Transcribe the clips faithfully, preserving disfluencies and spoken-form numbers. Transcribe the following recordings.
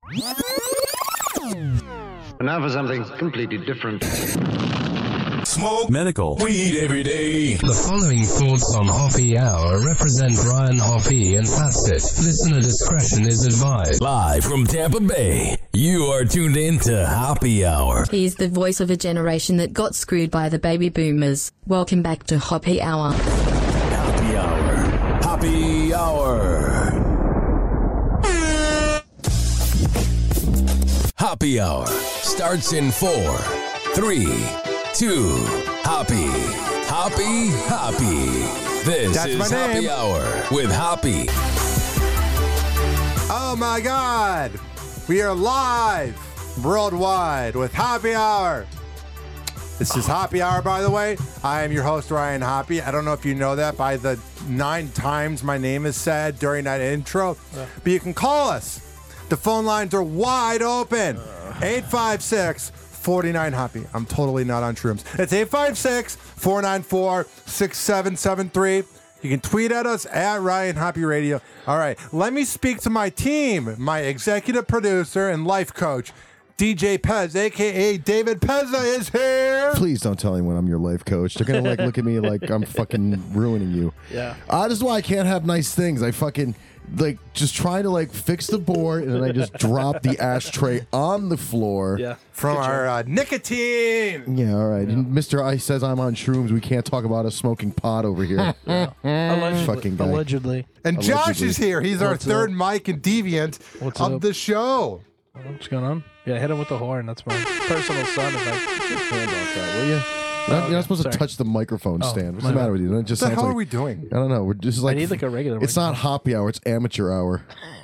And now for something completely different. Smoke medical weed every day. The following thoughts on Hoppy Hour represent Brian Hoppy and Fast It. Listener discretion is advised. Live from Tampa Bay, you are tuned in to Hoppy Hour. He's the voice of a generation that got screwed by the baby boomers. Welcome back to Hoppy Hour. Hoppy Hour. Hoppy Hour. Hoppy Hour starts in four, three, two, Hoppy, Hoppy, Hoppy. This That's is my Hoppy name. Hour with Hoppy. Oh my God! We are live worldwide with Hoppy Hour. This is Hoppy Hour, by the way. I am your host, Ryan Hoppy. I don't know if you know that by the nine times my name is said during that intro, yeah. But you can call us. The phone lines are wide open. eight five six, four nine, Hoppy. I'm totally not on shrooms. It's eight five six, four nine four, six seven seven three. You can tweet at us at Ryan Hoppy Radio. All right, let me speak to my team, my executive producer and life coach, D J Pez, a k a. David Pezza is here. Please don't tell anyone I'm your life coach. They're going to like look at me like I'm fucking ruining you. Yeah. Uh, this is why I can't have nice things. I fucking... like just trying to like fix the board, and then I just drop the ashtray on the floor. Yeah, from our uh, nicotine. Yeah, all right. Yeah. And Mister Ice says I'm on shrooms. We can't talk about us smoking pot over here. Yeah. Allegedly. Fucking guy. Allegedly. And Allegedly. Josh is here. He's our What's third up? mic and deviant What's of up? the show. What's going on? Yeah, hit him with the horn. That's my personal sound effect. Hand off that, will you? You're not, Oh, you're not supposed sorry. to touch the microphone Oh, stand. What's my the matter bad. with you? It just What the sounds hell like, are we doing? I don't know. We're just like I need like a regular it's microphone. not Hoppy Hour. It's amateur hour.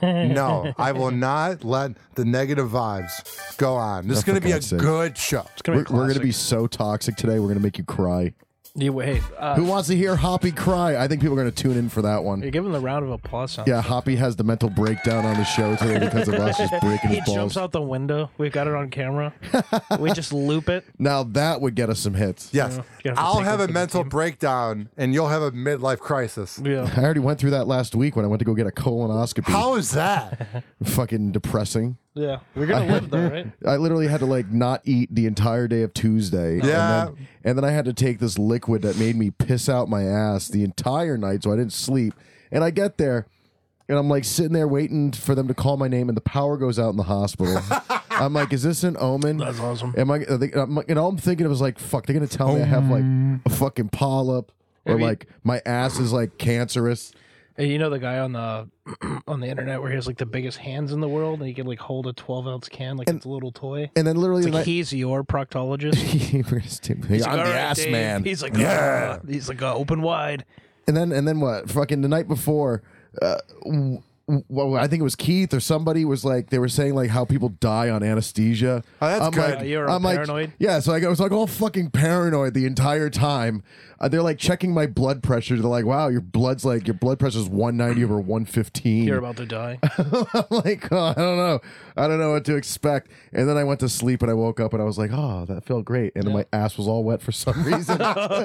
No, I will not let the negative vibes go on. This is Oh, going to for be a God's sake. good show. It's gonna We're, be we're going to classic. be so toxic today. We're going to make you cry. You wait. Uh, Who wants to hear Hoppy cry? I think people are going to tune in for that one. You're giving the round of applause sound. Yeah, Hoppy has the mental breakdown on the show today because of us just breaking He his balls. jumps out the window. We've got it on camera. We just loop it. Now that would get us some hits. Yes. Yeah, you have to I'll take have it a for the mental team. breakdown, and you'll have a midlife crisis. Yeah. I already went through that last week when I went to go get a colonoscopy. How is that? Fucking depressing. Yeah. We're gonna live though, right? I literally had to like not eat the entire day of Tuesday. Yeah. And then, and then I had to take this liquid that made me piss out my ass the entire night, so I didn't sleep. And I get there, and I'm like sitting there waiting for them to call my name, and the power goes out in the hospital. I'm like, is this an omen? That's awesome. Am I? are they- I'm, and all I'm thinking of is like, fuck, they're gonna tell me I have like a fucking polyp, or Have you- like my ass is like cancerous. Hey, you know the guy on the on the internet where he has like the biggest hands in the world, and he can like hold a twelve ounce can like And- it's a little toy. And then literally, It's like the night- he's your proctologist. He's He's I'm like, "All the right, ass Dave." man. He's like, Yeah. yeah. He's like, uh, open wide. And then and then what? Fucking the night before, uh, w- w- well, I think it was Keith or somebody was like they were saying like how people die on anesthesia. Oh, that's I'm good. Like, You're I'm paranoid? Like, yeah, so I was like all fucking paranoid the entire time. Uh, they're like checking my blood pressure. They're like, "Wow, your blood's like your blood pressure's one ninety over one fifteen." You're about to die. I'm like, oh, I don't know. I don't know what to expect. And then I went to sleep and I woke up and I was like, oh, that felt great. And then my ass was all wet for some reason.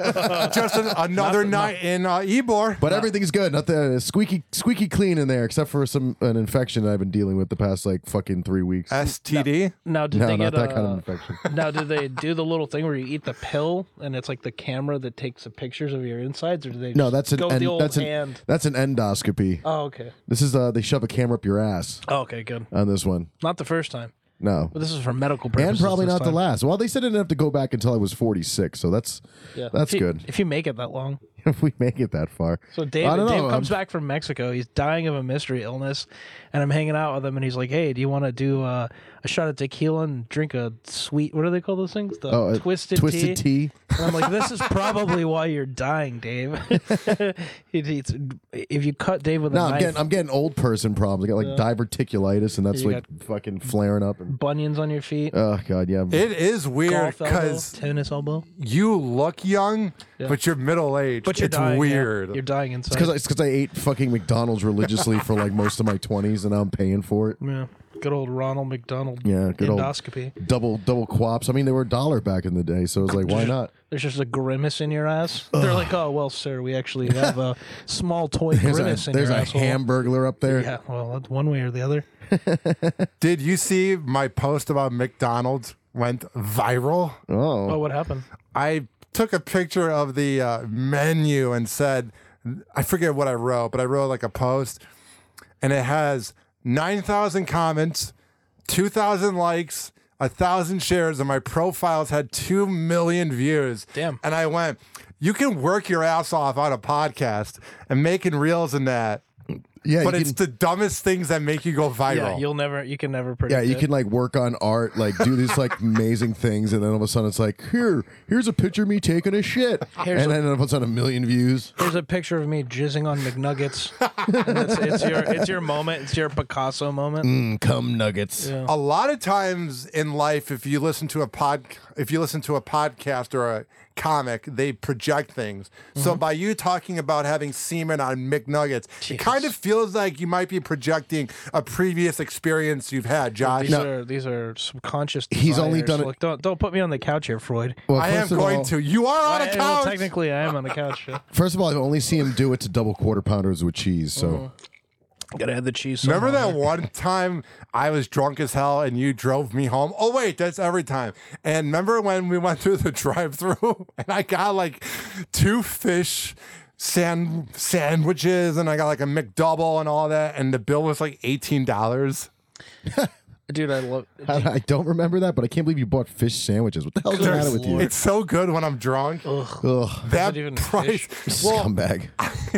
Just an, another night in uh, Ybor. But everything's good. Not the squeaky, squeaky clean in there, except for some an infection that I've been dealing with the past like fucking three weeks. S T D? Now, did no, they not get that uh, kind of infection. Now, did they do the little thing where you eat the pill and it's like the camera that takes the pictures of your insides, or do they? No, just that's an go with en- the old that's an hand? that's an endoscopy. Oh, okay. This is uh they shove a camera up your ass Oh, okay, good. on this one. Not the first time, No. but this is for medical purposes. And probably this not the time. last. Well, they said I didn't have to go back until I was forty-six, so that's Yeah. that's if you, good. if you make it that long. If we make it that far. So Dave, I don't Dave know. comes I'm- back from Mexico. He's dying of a mystery illness, and I'm hanging out with him. And he's like, "Hey, do you want to do uh, a shot of tequila and drink a sweet? What do they call those things? The Oh, uh, twisted, twisted tea. And I'm like, this is probably why you're dying, Dave. He- he's- if you cut Dave with a No, I'm knife, getting I'm getting old person problems. I got like diverticulitis, and that's You like fucking flaring up. And bunions on your feet, oh god, yeah. It is weird golf elbow, because tennis elbow. you look young, Yeah. but you're middle aged. But you're it's dying. yeah. weird. You're dying inside. It's because it's because I ate fucking McDonald's religiously for like most of my twenties, and now I'm paying for it. yeah. Good old Ronald McDonald. Yeah, good old endoscopy. double double quaps. I mean, they were a dollar back in the day, so it was like, why not? There's just a grimace in your ass. They're like, oh well, sir, we actually have a small toy There's grimace a, in there's your a asshole. hamburglar up there. Yeah, well, that's one way or the other. Did you see my post about McDonald's went viral? Oh, Oh, what happened? I took a picture of the uh, menu and said, I forget what I wrote, but I wrote like a post, and it has nine thousand comments, two thousand likes, one thousand shares, and my profiles had two million views. Damn. And I went, you can work your ass off on a podcast and making reels and that, yeah, but you it's can, the dumbest things that make you go viral. Yeah, you'll never, you can never yeah, predict you it. can like work on art, like do these like amazing things, and then all of a sudden it's like, here, here's a picture of me taking a shit, Here's and a- then all of a sudden a million views. There's a picture of me jizzing on McNuggets. And it's, it's your, it's your moment. It's your Picasso moment. Mm, cum nuggets. Yeah. A lot of times in life, if you listen to a pod, if you listen to a podcast or a comic, they project things. So by you talking about having semen on McNuggets, it kind of feels like you might be projecting a previous experience you've had, Josh. These are these are subconscious. He's only desires. done it- Look, don't don't put me on the couch here, Freud. Well, I am first of going all- to. You are on a I- well, couch. technically, I am on the couch. Yeah. First of all, I've only seen him do it to double quarter pounders with cheese. So Gotta add the cheese. Remember somehow. that one time I was drunk as hell and you drove me home? Oh, wait, that's every time. And remember when we went through the drive thru and I got like two fish sand- sandwiches and I got like a McDouble and all that, and the bill was like eighteen dollars? Dude, I love. I, I don't remember that, but I can't believe you bought fish sandwiches. What the hell's the matter with you? It's so good when I'm drunk. Ugh, That even price. fish? Well, scumbag.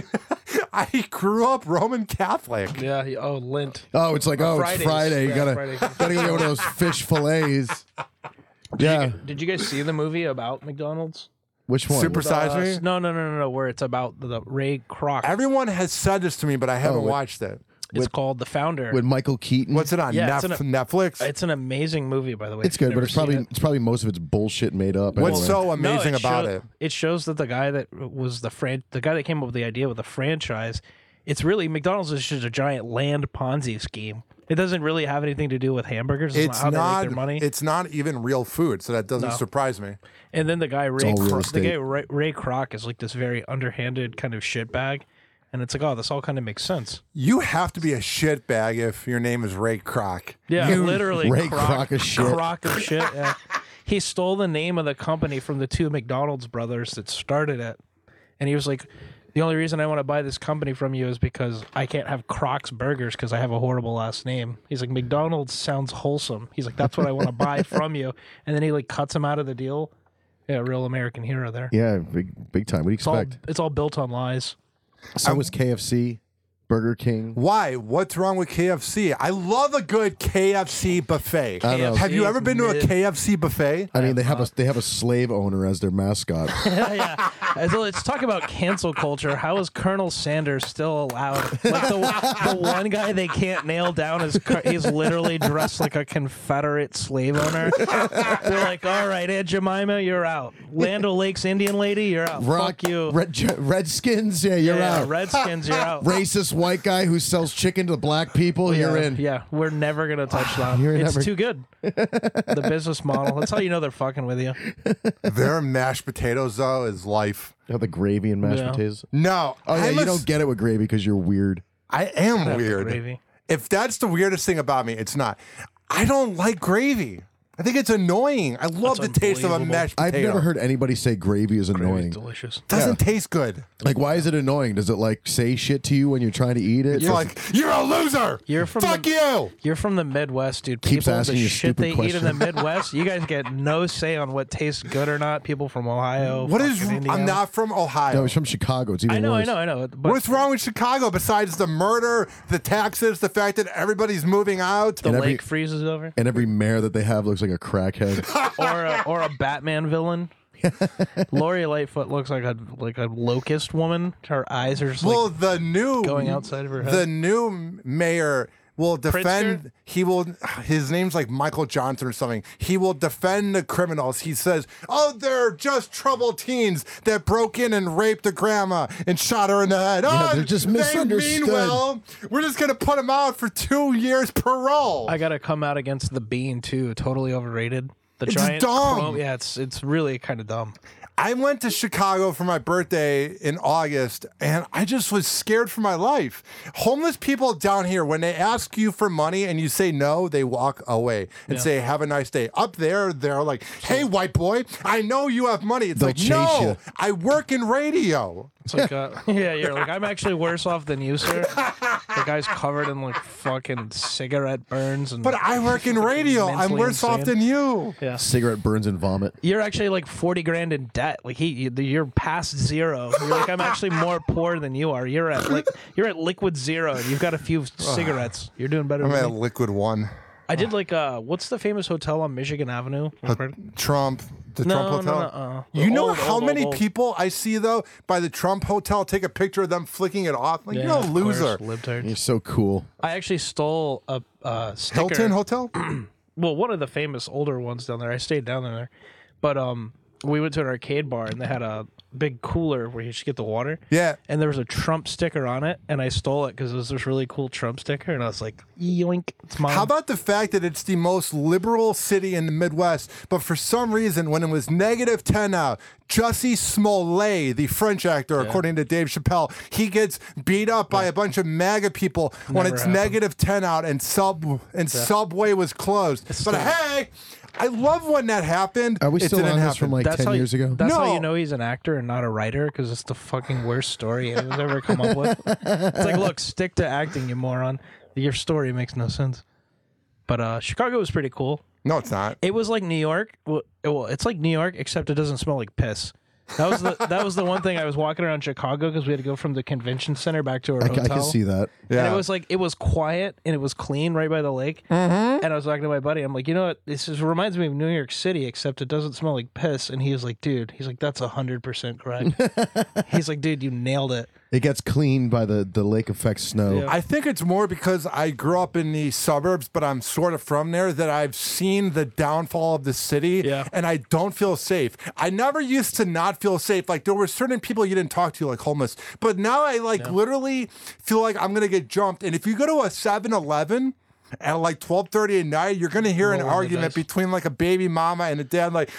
I grew up Roman Catholic. Yeah. he- Oh, Lent. Oh, it's like, oh, Fridays. it's Friday. You Yeah, gotta, Friday. gotta go get one of those fish fillets. Yeah. Did you guys see the movie about McDonald's? Which one? Super Uh, Size Me? no, no, no, no, no. Where it's about the, the Ray Kroc. Everyone has said this to me, but I haven't Oh, wait. watched it. It's called The Founder. With Michael Keaton. What's it on? Yeah, Nef- it's an- Netflix? It's an amazing movie, by the way. It's if you've good, but never it's probably seen it. it's probably most of it's bullshit made up. What's anyway. so No, amazing about show- it? It shows that the guy that was the fran- the guy that came up with the idea with the franchise, it's really McDonald's is just a giant land Ponzi scheme. It doesn't really have anything to do with hamburgers. It's, It's not how they not. make their money. It's not even real food, so that doesn't No. surprise me. And then the guy Ray, all real Kroc, the estate. guy Ray, Ray Kroc is like this very underhanded kind of shitbag, and it's like, oh, this all kind of makes sense. You have to be a shitbag if your name is Ray Kroc. Yeah, You- literally, Ray Kroc, Kroc of shit. Kroc of shit. Yeah. He stole the name of the company from the two McDonald's brothers that started it, and he was like, the only reason I want to buy this company from you is because I can't have Croc's Burgers because I have a horrible last name. He's like, McDonald's sounds wholesome. He's like, that's what I want to buy from you. And then he like cuts him out of the deal. Yeah, real American hero there. Yeah, big big time. What do you It's all, expect? it's all built on lies. So was K F C, Burger King. Why? What's wrong with K F C? I love a good K F C buffet. I don't know. Have you K F C ever is been to a mid. K F C buffet? I mean, they have a they have a slave owner as their mascot. yeah, yeah. So let's talk about cancel culture. How is Colonel Sanders still allowed? Like the the one guy they can't nail down is Col- he's literally dressed like a Confederate slave owner. They're like, all right, Aunt Jemima, you're out. Land O'Lakes Indian lady, you're out. Rock, Fuck you. Red, Redskins, yeah, you're yeah, out. Redskins, you're out. Racist white guy who sells chicken to black people, yeah, you're in. Yeah, we're never gonna touch that. You're it's never- too good. The business model. That's how you know they're fucking with you. Their mashed potatoes, though, is life. They have the gravy and mashed Yeah. potatoes. No. Oh yeah, I'm you a- don't get it with gravy because you're weird. I am Have the weird. gravy. If that's the weirdest thing about me, it's not. I don't like gravy. I think it's annoying. I love That's the taste of a unbelievable. mashed I've potato. never heard anybody say gravy is Gravy's annoying. delicious. Doesn't taste good. Like, why is it annoying? Does it like say shit to you when you're trying to eat it? You're like, you're a loser. You're from Fuck the- you. You're from the Midwest, dude. Keeps People, asking the you shit stupid they eat in the questions. Midwest, you guys get no say on what tastes good or not. People from Ohio. What is? fucking Indiana. I'm not from Ohio. no, it's from Chicago. It's even I know, worse. I know, I know. But What's wrong with Chicago besides the murder, the taxes, the fact that everybody's moving out? the And every- lake freezes over, And every mayor that they have looks like a crackhead. or a, or a Batman villain. Lori Lightfoot looks like a like a locust woman. Her eyes are just Well, like the new going outside of her head. the new mayor will defend. He will. His name's like Michael Johnson or something. He will defend the criminals. He says, "Oh, they're just troubled teens that broke in and raped a grandma and shot her in the head. Yeah, oh, they're just they misunderstood. mean well. We're just gonna put them out for two years parole." I gotta come out against the Bean too. Totally overrated. The It's giant dumb. chrome- yeah, it's it's really kind of dumb. I went to Chicago for my birthday in August, and I just was scared for my life. Homeless people down here, when they ask you for money and you say no, they walk away and Yeah. say, "Have a nice day." Up there, they're like, "Hey, white boy, I know you have money." It's They'll like, chase no, you. I work in radio. It's like, uh, yeah, you're like, I'm actually worse off than you, sir. The guy's covered in like fucking cigarette burns and. But I work in radio. I'm mentally worse off insane. than you. Yeah. Cigarette burns and vomit. You're actually like forty grand in debt. Like he, you- you're past zero. You're like, I'm actually more poor than you are. You're at like, you're at liquid zero. And you've got a few cigarettes. You're doing better I'm than at me. Liquid One. I did like, uh, what's the famous hotel on Michigan Avenue? Trump, the No, Trump no, Hotel. no, uh, You know old, how old, many old, old. people I see though by the Trump Hotel take a picture of them flicking it off? Like, Yeah, you're a of course, loser. libtards. You're so cool. I actually stole a uh, sticker. Hilton Hotel. Well, one of the famous older ones down there. I stayed down there, but um, we went to an arcade bar and they had a big cooler where you should get the water. Yeah. And there was a Trump sticker on it, and I stole it because it was this really cool Trump sticker, and I was like, yoink, it's mine. How about the fact that it's the most liberal city in the Midwest, but for some reason, when it was negative ten out, Jussie Smollett, the French actor, according to Dave Chappelle, he gets beat up by a bunch of MAGA people when Never it's happened. negative ten out and sub and Subway was closed. But still- hey, I love when that happened. Are we It still didn't on this happen. from like That's ten how years you, ago? That's how No. you know he's an actor and not a writer, because it's the fucking worst story anyone's ever come up with. It's like, look, stick to acting, you moron. Your story makes no sense. But uh, Chicago was pretty cool. No, it's not. It was like New York. Well, it- well, it's like New York, except it doesn't smell like piss. That was the that was the one thing. I was walking around Chicago because we had to go from the convention center back to our I, hotel. I can see that. Yeah. And it was like, it was quiet and it was clean right by the lake. Mm-hmm. And I was talking to my buddy. I'm like, you know what? This is, reminds me of New York City, except it doesn't smell like piss. And he was like, dude, he's like, that's one hundred percent correct. He's like, dude, you nailed it. It gets cleaned by the, the lake effect snow. Yeah. I think it's more because I grew up in the suburbs, but I'm sort of from there, that I've seen the downfall of the city, Yeah. and I don't feel safe. I never used to not feel safe. Like, there were certain people you didn't talk to, like homeless, but now I like literally feel like I'm gonna get jumped. And if you go to a seven eleven at like twelve thirty at night, you're gonna hear an Rolling the argument dice. between like a baby mama and a dad, like,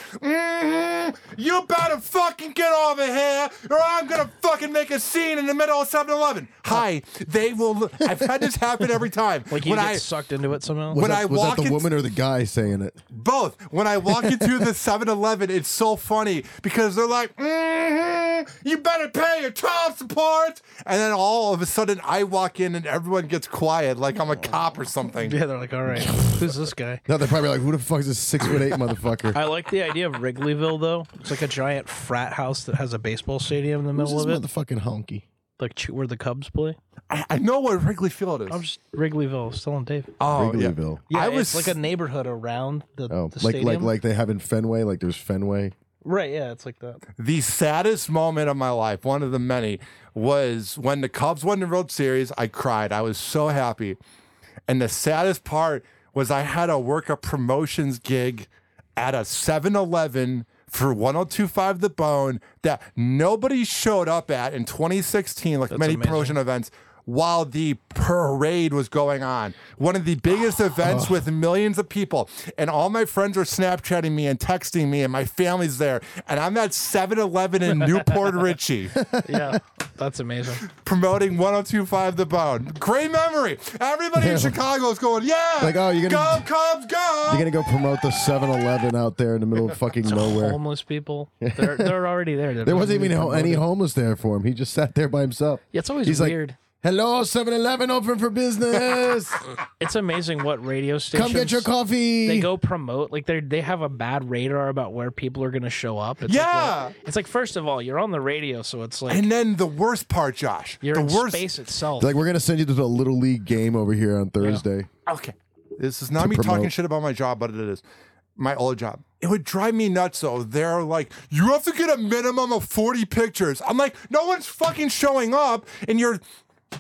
"Mhm, you better fucking get over here, or I'm gonna fucking make a scene in the middle of seven eleven. Hi, they will. I've had this happen every time. Like you when get I sucked into it somehow. Was, when that, I was walk that the in- woman or the guy saying it? both. When I walk into the seven eleven, it's so funny because they're like, mm-hmm, you better pay your child support. And then all of a sudden I walk in and everyone gets quiet like I'm a cop or something. Yeah, they're like, all right, who's this guy? No, they're probably like, who the fuck is this six foot eight motherfucker? I like the idea of Wrigleyville, though. It's like a giant frat house that has a baseball stadium in the Who's middle this of it, motherfucking honky? like ch- where the Cubs play. I, I know what Wrigley Field is. I'm just Wrigleyville, still on Dave. oh, yeah. Wrigleyville. Yeah, I it's was- like a neighborhood around the, Oh, the like stadium. like like they have in Fenway. Like there's Fenway. right, yeah, it's like that. The saddest moment of my life, one of the many, was when the Cubs won the World Series. I cried. I was so happy. And the saddest part was I had to work a promotions gig at a seven eleven for one oh two point five The Bone that nobody showed up at in twenty sixteen, like many amazing. promotion events, while the parade was going on. One of the biggest events with millions of people. And all my friends are Snapchatting me and texting me, and my family's there. And I'm at seven eleven in Newport Richie Yeah, that's amazing. promoting one oh two point five The Bone. Great memory. Everybody in Chicago is going, yeah. Like, oh, you're gonna- go Cubs, go. You're gonna go promote the seven eleven out there in the middle of fucking nowhere. Homeless people, they're they're already there. There wasn't even ho- any homeless there for him. He just sat there by himself. Yeah, it's always He's like, weird. hello, seven eleven open for business. It's amazing what radio stations Come get your coffee. they go promote. Like they they have a bad radar about where people are going to show up. It's Yeah. like, it's like first of all, you're on the radio, so it's like And then the worst part, Josh. you're the in worst. space itself. like, we're gonna send you to the little league game over here on Thursday. Okay. This is not To me talking promote. shit about my job, but it is my old job. It would drive me nuts though. They're like, you have to get a minimum of forty pictures. I'm like, no one's fucking showing up, and you're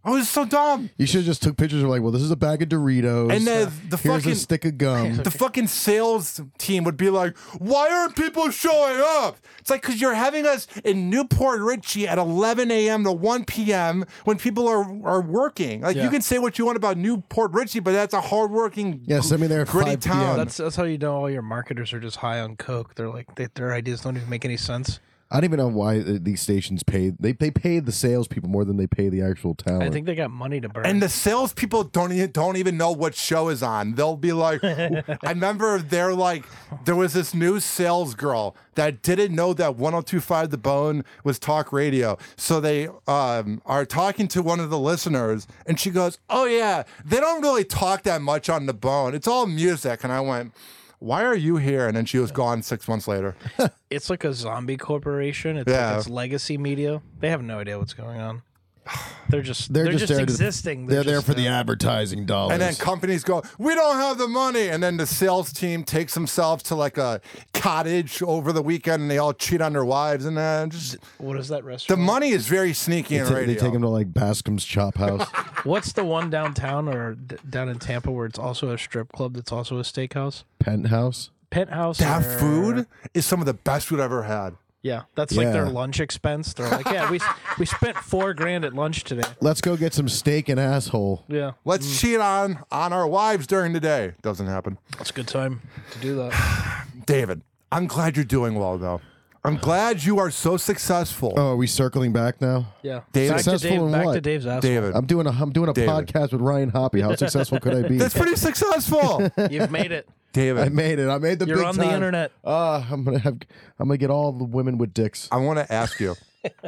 I was so dumb. You should have just took pictures of like, well, this is a bag of Doritos. And then the here's fucking a stick of gum. the fucking sales team would be like, "Why aren't people showing up?" It's like because you're having us in Newport Richie at eleven a.m. to one p.m. when people are are working. Like Yeah. you can say what you want about Newport Richie, but that's a hardworking, Yeah, send me there at gritty five p m. town. That's that's how you know all your marketers are just high on coke. They're like they, their ideas don't even make any sense. I don't even know why uh, these stations pay. They they pay the salespeople more than they pay the actual talent. I think they got money to burn. And the salespeople don't even, don't even know what show is on. They'll be like, I remember they're like, there was this new sales girl that didn't know that one oh two point five The Bone was talk radio. So they um, are talking to one of the listeners, and she goes, "Oh yeah, they don't really talk that much on The Bone. It's all music." And I went, "Why are you here?" And then she was gone six months later. It's like a zombie corporation. It's Yeah. like it's legacy media. They have no idea what's going on. They're just They're they're, just just, there to- existing. They're there just for the there. advertising dollars. And then companies go, "We don't have the money." And then the sales team takes themselves to like a cottage over the weekend and they all cheat on their wives. And then just What is that the restaurant? money is very sneaky they, in ta- radio. they take them to like Bascom's Chop House. What's the one downtown or d- down in Tampa where it's also a strip club that's also a steakhouse? Penthouse. Penthouse. that or- food is some of the best food I've ever had. Yeah, that's like their Yeah. lunch expense. They're like, yeah, we we spent four grand at lunch today. Let's go get some steak and asshole. Yeah, Let's cheat on on our wives during the day. Doesn't happen. it's a good time to do that. David, I'm glad you're doing well though. I'm glad you are so successful. Oh, are we circling back now? Yeah, David- back to Successful Dave. in Back what? to Dave's asshole. David, I'm doing a I'm doing a David. podcast with Ryan Hoppy. How successful could I be? that's pretty successful. You've made it. David, I made it. I made the You're big on time. the internet. Uh, I'm gonna have I'm gonna get all the women with dicks. I want to ask you,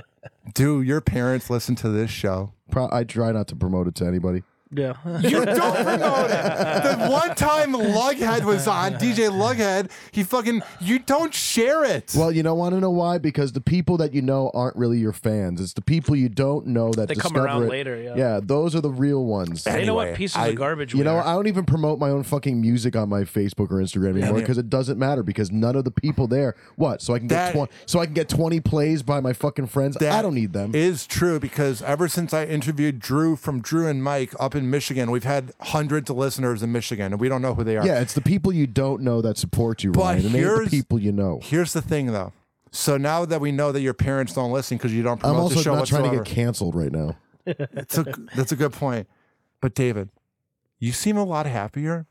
do your parents listen to this show? Pro- I try not to promote it to anybody. Yeah. You don't promote it. The one time Lughead was on, D J Lughead, he fucking, you don't share it. Well, you don't want to know why? Because the people that you know aren't really your fans. It's the people you don't know that They come discover around it. later, yeah. Yeah, those are the real ones. They know what Anyway, pieces I- of garbage You we know, are. I don't even promote my own fucking music on my Facebook or Instagram anymore yeah. because it doesn't matter because none of the people there. What? So I can get That- twenty. So I can get twenty plays by my fucking friends. That I don't need them. Is true because ever since I interviewed Drew from Drew and Mike up in Michigan, we've had hundreds of listeners in Michigan, and we don't know who they are. Yeah, it's the people you don't know that support you, But Ryan, and they ain't here's- the people you know. Here's the thing, though. So now that we know that your parents don't listen because you don't I'm promote the also show not trying whatsoever, to get canceled right now. it's a, that's a good point. But David, you seem a lot happier.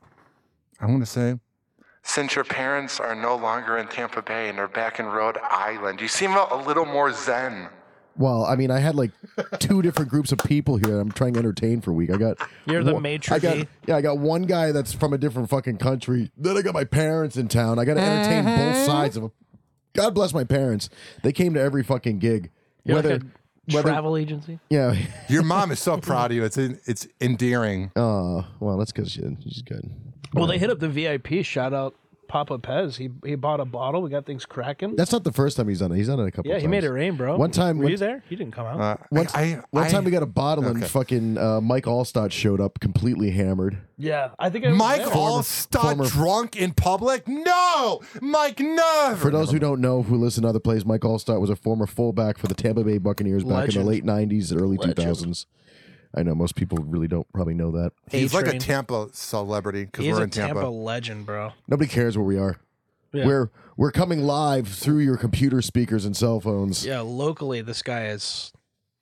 I want to say, since your parents are no longer in Tampa Bay and they're back in Rhode Island, you seem a, a little more zen. Well, I mean, I had like two different groups of people here. I'm trying to entertain for a week. I got You're the one- maitre I got d'. yeah, I got one guy that's from a different fucking country. Then I got my parents in town. I got to entertain both sides of them. God bless my parents. They came to every fucking gig. You're Whether like a whether travel agency. yeah. Your mom is so proud of you. It's it's endearing. Oh well, that's because she, she's good. Well, they hit up the V I P. Shout out Papa Pez. He he bought a bottle. We got things cracking. That's not the first time he's done it. He's done it a couple. Yeah, times. he made it rain, bro. One time, were one- you there? You didn't come out. Uh, One, I, one I- time we got a bottle and Okay. fucking uh, Mike Allstott showed up completely hammered. yeah, I think I was Mike there. Allstott former- drunk in public? No, Mike, never. For those who don't know, who listen to other plays, Mike Allstott was a former fullback for the Tampa Bay Buccaneers back in Legend. the late nineties, early Legend. two thousands. I know most people really don't probably know that. He's like a A-Train. Tampa celebrity because He's we're a in Tampa. Tampa legend, bro. Nobody cares where we are. Yeah. We're we're coming live through your computer speakers and cell phones. Yeah, locally, this guy is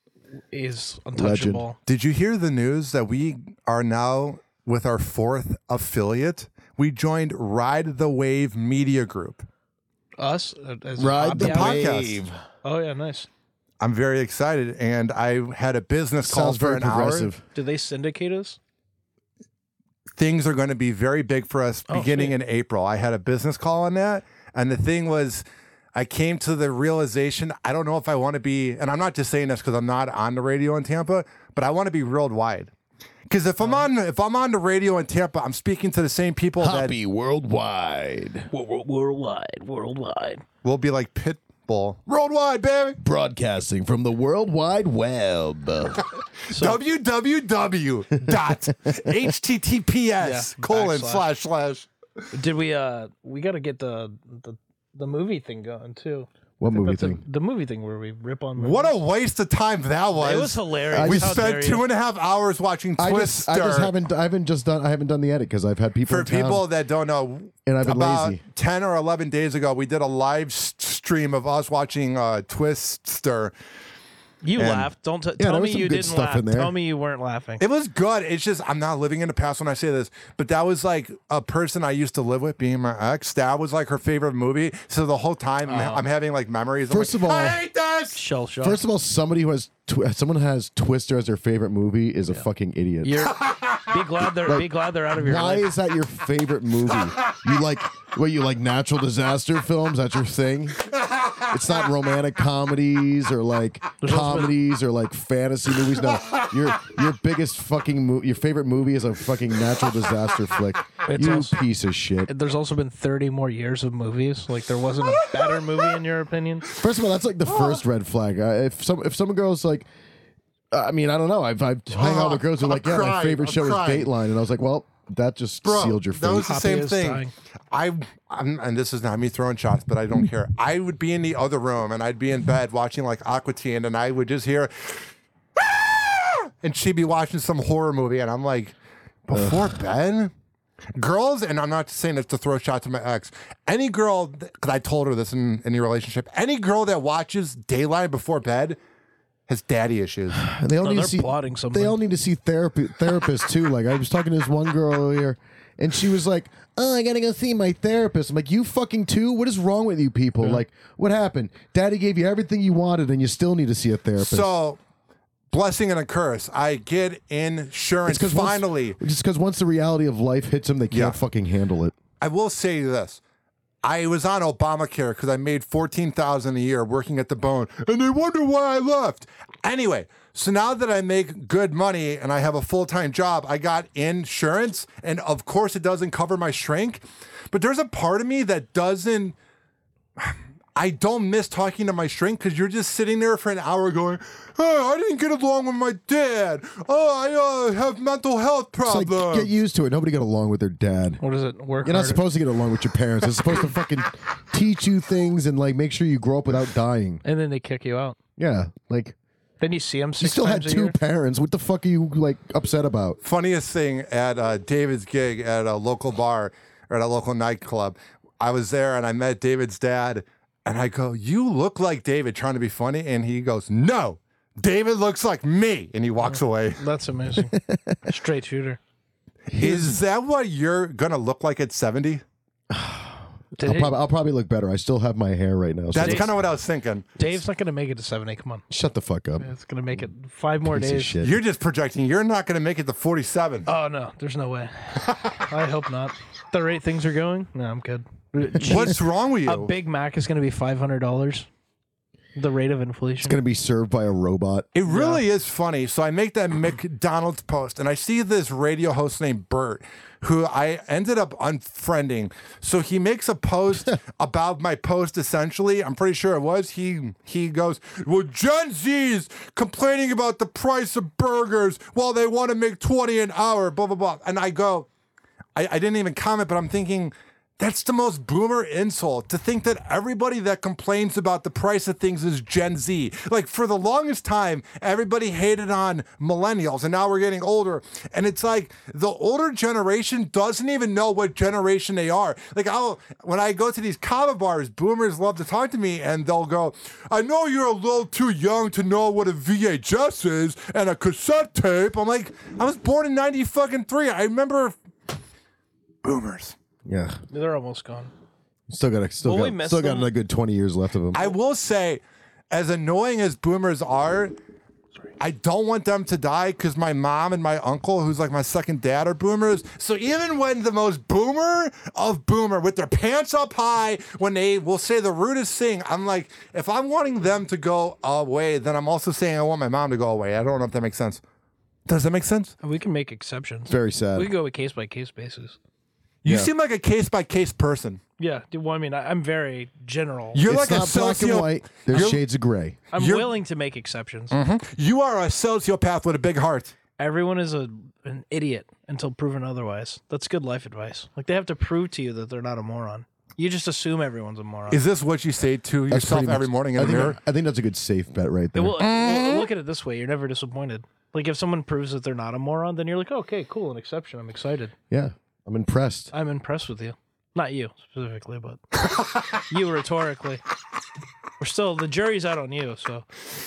is untouchable. Did you hear the news that we are now with our fourth affiliate? We joined Ride the Wave Media Group. Us uh, as a Ride the hobby hour? podcast. wave. Oh yeah, nice. I'm very excited, and I had a business call Sounds for very an hour. progressive. Do they syndicate us? Things are going to be very big for us Oh, beginning sweet. in April. I had a business call on that, and the thing was, I came to the realization I don't know if I want to be, and I'm not just saying this because I'm not on the radio in Tampa, but I want to be worldwide. Because if I'm on, if I'm on the radio in Tampa, I'm speaking to the same people Hoppy worldwide. Worldwide, worldwide. that will be like Pitbull, worldwide, baby. Broadcasting from the World Wide Web. www dot https Yeah, colon backslash. slash slash. Did we? Uh, we got to get the, the the movie thing going too. What movie That's a- thing? the movie thing where we rip on movies. What a waste of time that was. It was hilarious. We How spent dare two you. and a half hours watching I Twister. just, I just haven't. I haven't just done. I haven't done the edit because I've had people. For in town, people that don't know, and I've been about lazy. ten or eleven days ago, we did a live s- stream of us watching uh, Twister. You And- laughed. Don't t- Yeah, tell there me was some you good didn't stuff laugh. in there. Tell me you weren't laughing. It was good. It's just I'm not living in the past when I say this, but that was like a person I used to live with, being my ex. That was like her favorite movie. So the whole time I'm having like memories. I'm First like, of all- I hate this. Shell shock. First of all, somebody who has tw- someone who has Twister as their favorite movie is a fucking idiot. You're, be glad they're be glad they're out of your Why life. is that your favorite movie? You like what? You like natural disaster films? That's your thing. It's not romantic comedies or like There's also been- comedies or like fantasy movies. No, your your biggest fucking mo- your favorite movie is a fucking natural disaster flick. It's you also- piece of shit. There's also been thirty more years of movies. Like there wasn't a better movie in your opinion. First of all, that's like the first red flag. Uh, if some if some girl's like, uh, I mean, I don't know. I've I've hung out with girls who are I'm like, yeah, my crying. favorite I'm show crying. is Dateline, and I was like, well, that just Bro, sealed your that fate. was the Happy same is thing. dying. I, I'm, and this is not me throwing shots, but I don't care. I would be in the other room and I'd be in bed watching like Aqua Teen, and I would just hear, "Ah!" and she'd be watching some horror movie, and I'm like, before bed. Girls, and I'm not saying this to throw shots at my ex. Any girl, because I told her this in any relationship, any girl that watches Daylight before bed has daddy issues. And they all No, need they're to see plotting something. They all need to see therapy therapists too. Like I was talking to this one girl earlier, and she was like, "Oh, I gotta go see my therapist." I'm like, "You fucking too? What is wrong with you people? Like, what happened? Daddy gave you everything you wanted, and you still need to see a therapist." So, blessing and a curse. I get insurance once- finally. just because once the reality of life hits them, they can't Yeah. fucking handle it. I will say this. I was on Obamacare because I made fourteen thousand dollars a year working at the Bone, and they wonder why I left. Anyway, so now that I make good money and I have a full-time job, I got insurance, and of course it doesn't cover my shrink, but there's a part of me that doesn't. I don't miss talking to my shrink because you're just sitting there for an hour going, "Oh, I didn't get along with my dad. Oh, I uh, have mental health It's like, problems." get used to it. Nobody got along with their dad. What is it? Work You're not harder. supposed to get along with your parents. They're supposed to fucking teach you things and like make sure you grow up without dying. And then they kick you out. Yeah, like Then you see them you six still had times a two year. parents. What the fuck are you like upset about? Funniest thing at uh, David's gig at a local bar or at a local nightclub, I was there and I met David's dad, and I go, "You look like David," trying to be funny, and he goes, "No, David looks like me," and he walks away. That's amazing. Straight shooter. Is that what you're gonna look like at seventy? Did I'll he- probably, I'll probably look better. I still have my hair right now. So That's kind of what I was thinking. Dave's not going to make it to seventy. Come on. shut the fuck up. It's going to make it five more Piece of days. shit. You're just projecting. You're not gonna make it to forty-seven. Oh, no. There's no way. I hope not. The rate things are going? No, I'm good. What's wrong with you? A Big Mac is going to be five hundred dollars. The rate of inflation. It's gonna be served by a robot. It really is funny. So I make that McDonald's post, and I see this radio host named Bert, who I ended up unfriending. So he makes a post about my post. Essentially, I'm pretty sure it was he. He goes, "Well, Gen Z's complaining about the price of burgers while they want to make twenty an hour." Blah blah blah. And I go, I, I didn't even comment, but I'm thinking, that's the most boomer insult, to think that everybody that complains about the price of things is Gen Z. Like, for the longest time, everybody hated on millennials, and now we're getting older. And it's like the older generation doesn't even know what generation they are. Like, I'll, when I go to these kava bars, boomers love to talk to me, and they'll go, "I know you're a little too young to know what a V H S is and a cassette tape." I'm like, I was born in ninety fucking three. I remember boomers. Yeah, They're almost gone. still got a, still Will we got miss still got them? a good twenty years left of them. I will say, as annoying as boomers are, I don't want them to die because my mom and my uncle, who's like my second dad, are boomers. So even when the most boomer of boomer, with their pants up high, when they will say the rudest thing, I'm like, if I'm wanting them to go away, then I'm also saying I want my mom to go away. I don't know if that makes sense. Does that make sense? We can make exceptions. Very sad. We can go with case by case basis. You Yeah. seem like a case by case person. Yeah. do- Well, I mean, I, I'm very general. You're it's like a not black and socio. white. There's You're- shades of gray. I'm you're- willing to make exceptions. You are a sociopath with a big heart. Everyone is a an idiot until proven otherwise. That's good life advice. Like they have to prove to you that they're not a moron. You just assume everyone's a moron. Is this what you say to That's yourself pretty every much- morning in I the think mirror? that- I think that's a good safe bet right there. well, well, look at it this way: you're never disappointed. Like if someone proves that they're not a moron, then you're like, okay, cool, an exception. I'm excited. Yeah, I'm impressed. I'm impressed with you. Not you specifically, but you rhetorically. We're still the jury's out on you. So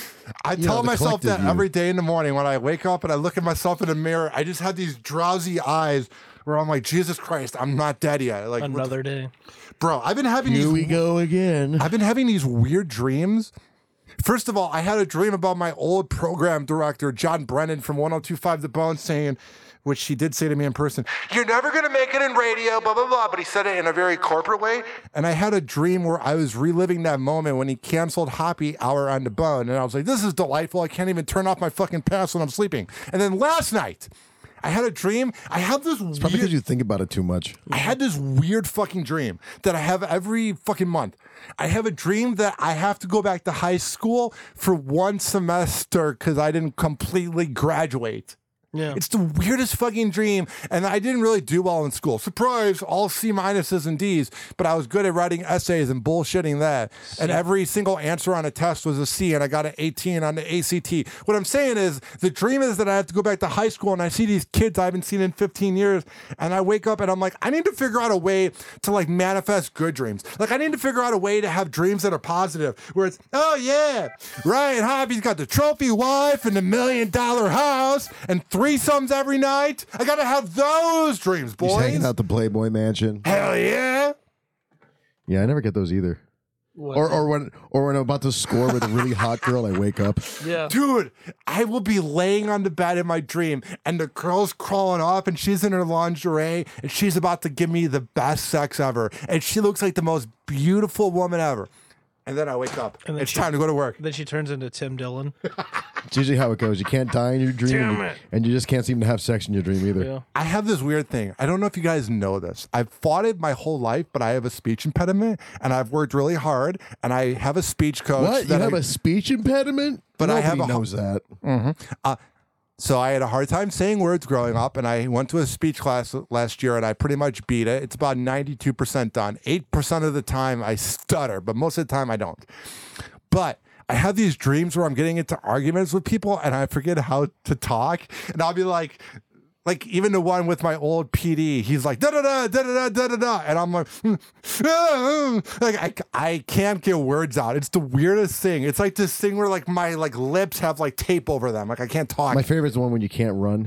I You tell know, the myself that collective you. every day in the morning when I wake up and I look at myself in the mirror. I just have these drowsy eyes where I'm like, Jesus Christ, I'm not dead yet. Like, what the- another day. bro, I've been having Here these. we go again. I've been having these weird dreams. First of all, I had a dream about my old program director, John Brennan from one oh two point five The Bone, saying, which he did say to me in person, "You're never going to make it in radio, blah, blah, blah." But he said it in a very corporate way. And I had a dream where I was reliving that moment when he canceled Happy Hour on The Bone. And I was like, this is delightful. I can't even turn off my fucking pass when I'm sleeping. And then last night, I had a dream. I have this Probably weird... because you think about it too much. I had this weird fucking dream that I have every fucking month. I have a dream that I have to go back to high school for one semester because I didn't completely graduate. Yeah. It's the weirdest fucking dream. And I didn't really do well in school. Surprise, all C minuses and D's. But I was good at writing essays and bullshitting that. And every single answer on a test was a C, and I got an eighteen on the A C T. What I'm saying is, the dream is that I have to go back to high school and I see these kids I haven't seen in fifteen years. And I wake up and I'm like, I need to figure out a way to like manifest good dreams. Like, I need to figure out a way to have dreams that are positive, where it's, oh yeah, Ryan Hobby's got the trophy wife and the million dollar house and threesomes every night. I gotta have those dreams, He's boys. hanging out the Playboy Mansion. Hell yeah. Yeah, I never get those either. Or or when or when I'm about to score with a really hot girl, I wake up. Yeah. Dude, I will be laying on the bed in my dream and the girl's crawling up and she's in her lingerie and she's about to give me the best sex ever. And she looks like the most beautiful woman ever. And then I wake up. And then It's she- time to go to work. Then she turns into Tim Dillon. It's usually how it goes. You can't die in your dream, Damn and, you, it. and you just can't seem to have sex in your dream either. Yeah. I have this weird thing. I don't know if you guys know this. I've fought it my whole life, but I have a speech impediment and I've worked really hard and I have a speech coach. What? You that have I, a speech impediment? But I Nobody have a- knows that. Uh, so I had a hard time saying words growing up, and I went to a speech class last year, and I pretty much beat it. It's about ninety-two percent done. eight percent of the time I stutter, but most of the time I don't. But I have these dreams where I'm getting into arguments with people, and I forget how to talk, and I'll be like... Like, even the one with my old P D, he's like, da-da-da, da-da-da, da-da-da. And I'm like, like I, I can't get words out. It's the weirdest thing. It's like this thing where, like, my, like, lips have, like, tape over them. Like, I can't talk. My favorite is the one when you can't run.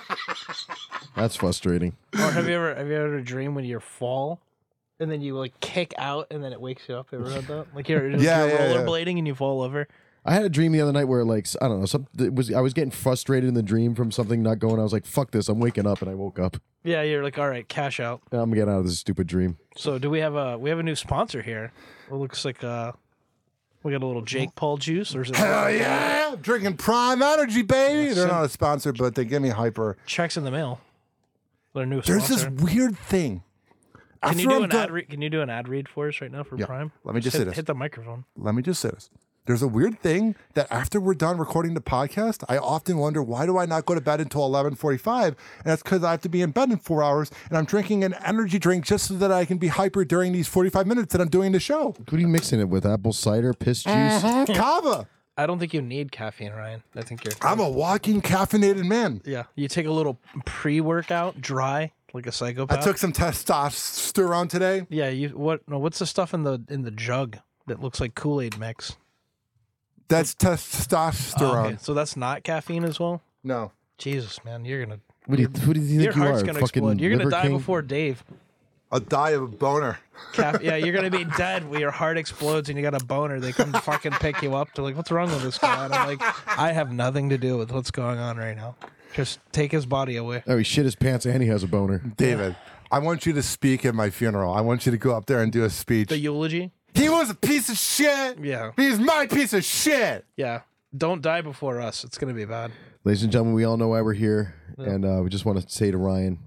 That's frustrating. Or have you ever have you ever had a dream when you fall and then you like kick out and then it wakes you up? Ever had that? Like you're, Yeah, you're yeah, yeah. rollerblading and you fall over. I had a dream the other night where, like, I don't know, some, it was I was getting frustrated in the dream from something not going. I was like, fuck this. I'm waking up, and I woke up. Yeah, you're like, all right, cash out. I'm getting out of this stupid dream. So do we have a we have a new sponsor here? It looks like uh we got a little Jake Paul juice, or is it Hell yeah! I'm drinking Prime Energy, baby. They're not a sponsor, but they give me hyper. checks in the mail? Their new There's this sponsor. weird thing. Can you After do I'm an done- ad? Re- can you do an ad read for us right now for Yeah, Prime? let me just hit, say this. hit the microphone. Let me just say this. There's a weird thing that after we're done recording the podcast, I often wonder, why do I not go to bed until eleven forty-five? And that's because I have to be in bed in four hours, and I'm drinking an energy drink just so that I can be hyper during these forty-five minutes that I'm doing the show. What are you mixing it with? Apple cider, piss juice? Kava. I don't think you need caffeine, Ryan. I think you're. I'm a walking caffeinated man. Yeah, you take a little pre-workout, dry, like a psychopath. I took some testosterone today. Yeah, you what? No, what's the stuff in the in the jug that looks like Kool-Aid mix? That's Oh, testosterone. okay, so that's not caffeine as well. No. Jesus, man, you're gonna What do you, who do you think your you heart's are? gonna Fucking explode. You're gonna Liver die King? before Dave. I'll die of a boner. Caff- yeah, you're gonna be dead when your heart explodes and you got a boner. They come fucking pick you up. They're like, "What's wrong with this guy?" And I'm like, "I have nothing to do with what's going on right now. Just take his body away." Oh, he shit his pants and he has a boner. David, I want you to speak at my funeral. I want you to go up there and do a speech. The eulogy. He was a piece of shit. Yeah. He's my piece of shit. Yeah. Don't die before us. It's gonna be bad. Ladies and gentlemen, we all know why we're here. And uh, we just want to say to Ryan,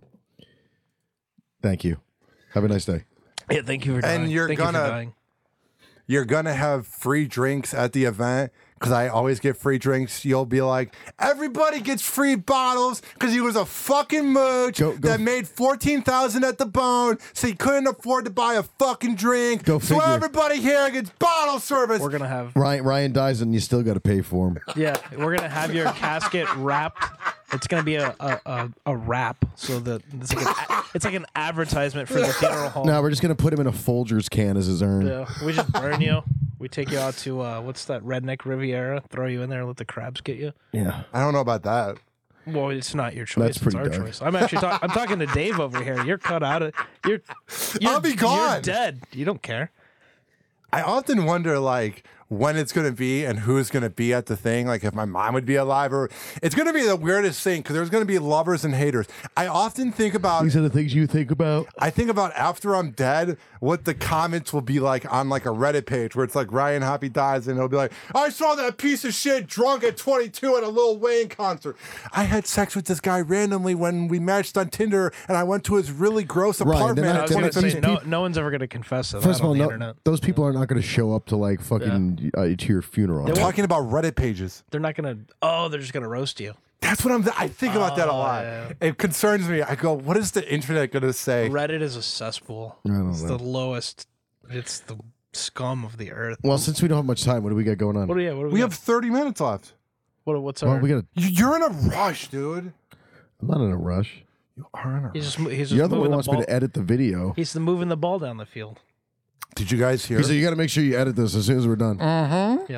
thank you. Have a nice day. Yeah. Thank you for dying. And you're Thank you for gonna- dying. You're going to have free drinks at the event because I always get free drinks, you'll be like, everybody gets free bottles because he was a fucking mooch Go- go- that made fourteen thousand dollars at the bone, so he couldn't afford to buy a fucking drink. Go so figure. everybody here gets bottle service. We're gonna have Ryan Ryan dies and you still got to pay for him. yeah, we're gonna have your casket wrapped. It's gonna be a a, a, a wrap, so that it's like an, it's like an advertisement for the funeral home. No, we're just gonna put him in a Folgers can as his urn. Yeah, we just burn you. We take you out to uh, what's that redneck Riviera? Throw you in there and let the crabs get you. Yeah. I don't know about that. Well, it's not your choice. That's it's pretty our dark. choice. I'm actually talk- I'm talking to Dave over here. You're cut out of. You're. you're I'll be gone. You're dead. You don't care. I often wonder, like, when it's going to be and who's going to be at the thing. Like, if my mom would be alive, or it's going to be the weirdest thing because there's going to be lovers and haters. I often think about, These are the things you think about. I think about after I'm dead, what the comments will be like on like a Reddit page where it's like Ryan Hoppy dies and he'll be like, I saw that piece of shit drunk at twenty-two at a Lil Wayne concert. I had sex with this guy randomly when we matched on Tinder and I went to his really gross Ryan, apartment they're at not- I was going to these say twenty-fifth. no. No one's ever going to confess to that First of all, on the no, internet. those people are not going to show up to like fucking uh, to your funeral. I'm talking about Reddit pages. They're not going to. Oh, they're just going to roast you. That's what I'm. I think about that a lot. yeah. It concerns me. I go, what is the internet going to say? Reddit is a cesspool. don't It's know. the lowest. It's the scum of the earth. Well, since we don't have much time, what do we got going on? What do you? What do we, We got? have thirty minutes left. What, what's well, our? we got. You- You're in a rush, dude. I'm not in a rush. You are in a He's rush. just, mo- he's just You're the one moving who the wants ball. me to edit the video. He's the moving the ball down the field. Did you guys hear? He said you got to make sure you edit this as soon as we're done. Yeah.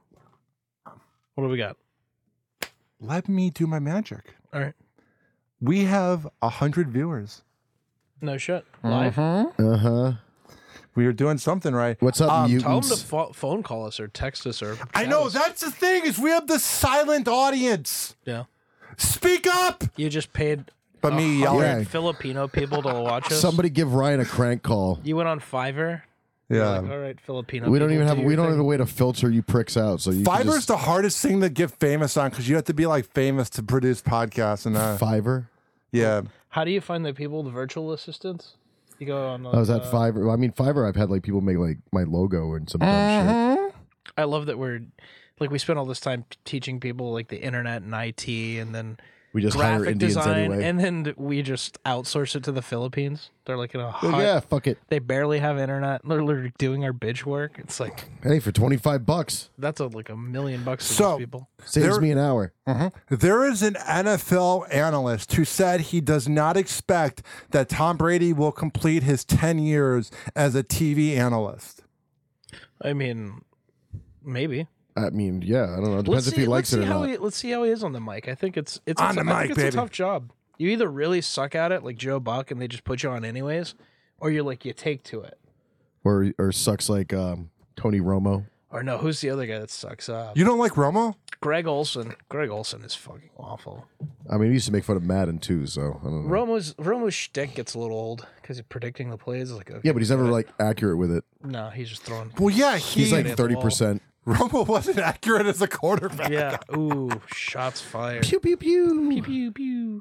What do we got? Let me do my magic. All right. We have a hundred viewers. No shit. Live. Uh huh. We are doing something right. What's up, Um, Tell him to mutants? pho- phone call us or text us or. I chat know us. that's the thing is we have the silent audience. Yeah. Speak up. You just paid. But me a yelling. hundred Yeah. Filipino people to watch us. Somebody give Ryan a crank call. You went on Fiverr. Yeah. Like, all right, Filipino. We don't people, even have. do We your don't have thing. a way to filter you pricks out. So you can Fiverr's just, the hardest thing to get famous on because you have to be like famous to produce podcasts and uh, Fiverr. yeah. How do you find the people, the virtual assistants? You go on. I was at uh, Fiverr. Well, I mean, Fiverr. I've had like people make like my logo and some dumb shit. I love that we're like we spend all this time teaching people like the internet and I T, and then We just hire graphic Indians design, anyway. and then we just outsource it to the Philippines. They're like in a Like, hot, yeah, fuck it. they barely have internet. They're literally doing our bitch work. It's like Hey, for twenty five bucks, that's a, like a million bucks to So- these people. saves There- me an hour. There is an N F L analyst who said he does not expect that Tom Brady will complete his ten years as a T V analyst. I mean, maybe. I mean, yeah, I don't know. It depends Let's if see, he likes let's it see or how not. he let's see how he is on the mic. I think it's it's On a, the I mic, think it's baby. a tough job. You either really suck at it like Joe Buck and they just put you on anyways, or you're like you take to it. Or or sucks like um, Tony Romo. Or no, who's the other guy that sucks? Uh, You don't like Romo? Greg Olson. Greg Olson is fucking awful. I mean, he used to make fun of Madden too, so I don't know. Romo's Romo's shtick gets a little old because he's predicting the plays. Like okay, Yeah, but he's never got it. like accurate with it. no, he's just throwing. Well, yeah, he, He's like at the thirty wall. percent. Romo wasn't accurate as a quarterback. Yeah. Ooh, shots fired. Pew pew pew. Pew pew pew.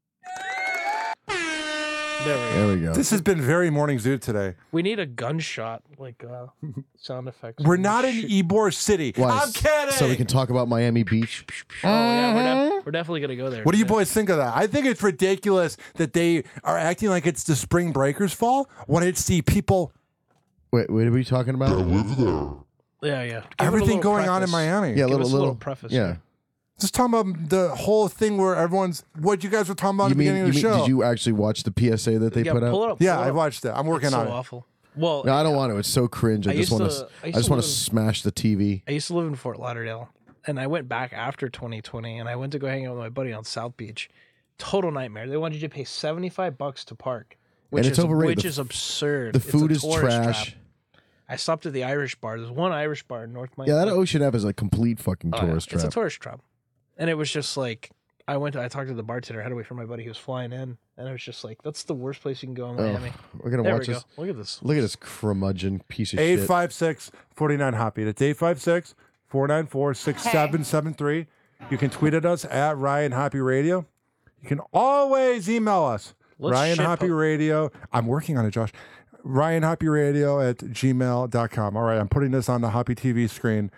There we go. There we go. This has been very morning zoo today. We need a gunshot like uh, sound effects. We're not in Shoot. Ybor City. Why? I'm kidding. So we can talk about Miami Beach. Oh yeah, we're, def- we're definitely gonna go there. What do you Yeah. boys think of that? I think it's ridiculous that they are acting like it's the Spring Breakers fall when it's the people, Wait, what are we talking about? Yeah, yeah. Give it a everything little going on in preface. Miami. Yeah, a Give little us a little, little preface Yeah. here. Just talking about the whole thing where everyone's, what you guys were talking about You at the mean, beginning you of the mean show. did you actually watch the P S A that they Yeah, put pull out? it up. yeah, pull it I up. watched it. I'm working It's on so it. awful. Well, No, I don't want to. It's so cringe. I, I just used want to- to. I I used just to want to live- smash the T V. I used to live in Fort Lauderdale, and I went back after twenty twenty, and I went to go hang out with my buddy on South Beach. Total nightmare. They wanted you to pay seventy-five bucks to park, which And it's is overrated. which The is absurd. The It's a food is tourist trash. trap. I stopped at the Irish bar. There's one Irish bar in North Miami. Yeah, that Ocean Ave is a complete fucking Oh, yeah. tourist It's a trap. tourist trap, and it was just like I went. To, I talked to the bartender. I had to wait for my buddy who was flying in, and it was just like that's the worst place you can go in Miami. We're gonna There watch we this. go. Look at this. Look at this curmudgeon piece of eight shit. five six, four nine Hoppy. That's eight five six, four nine four, six seven seven three. You can tweet at us at Ryan Hoppy Radio. You can always email us. Let's Ryan shit Hoppy po- Radio. I'm working on it, Josh. Ryan Hoppy Radio at gmail dot com. All right, I'm putting this on the Hoppy T V screen.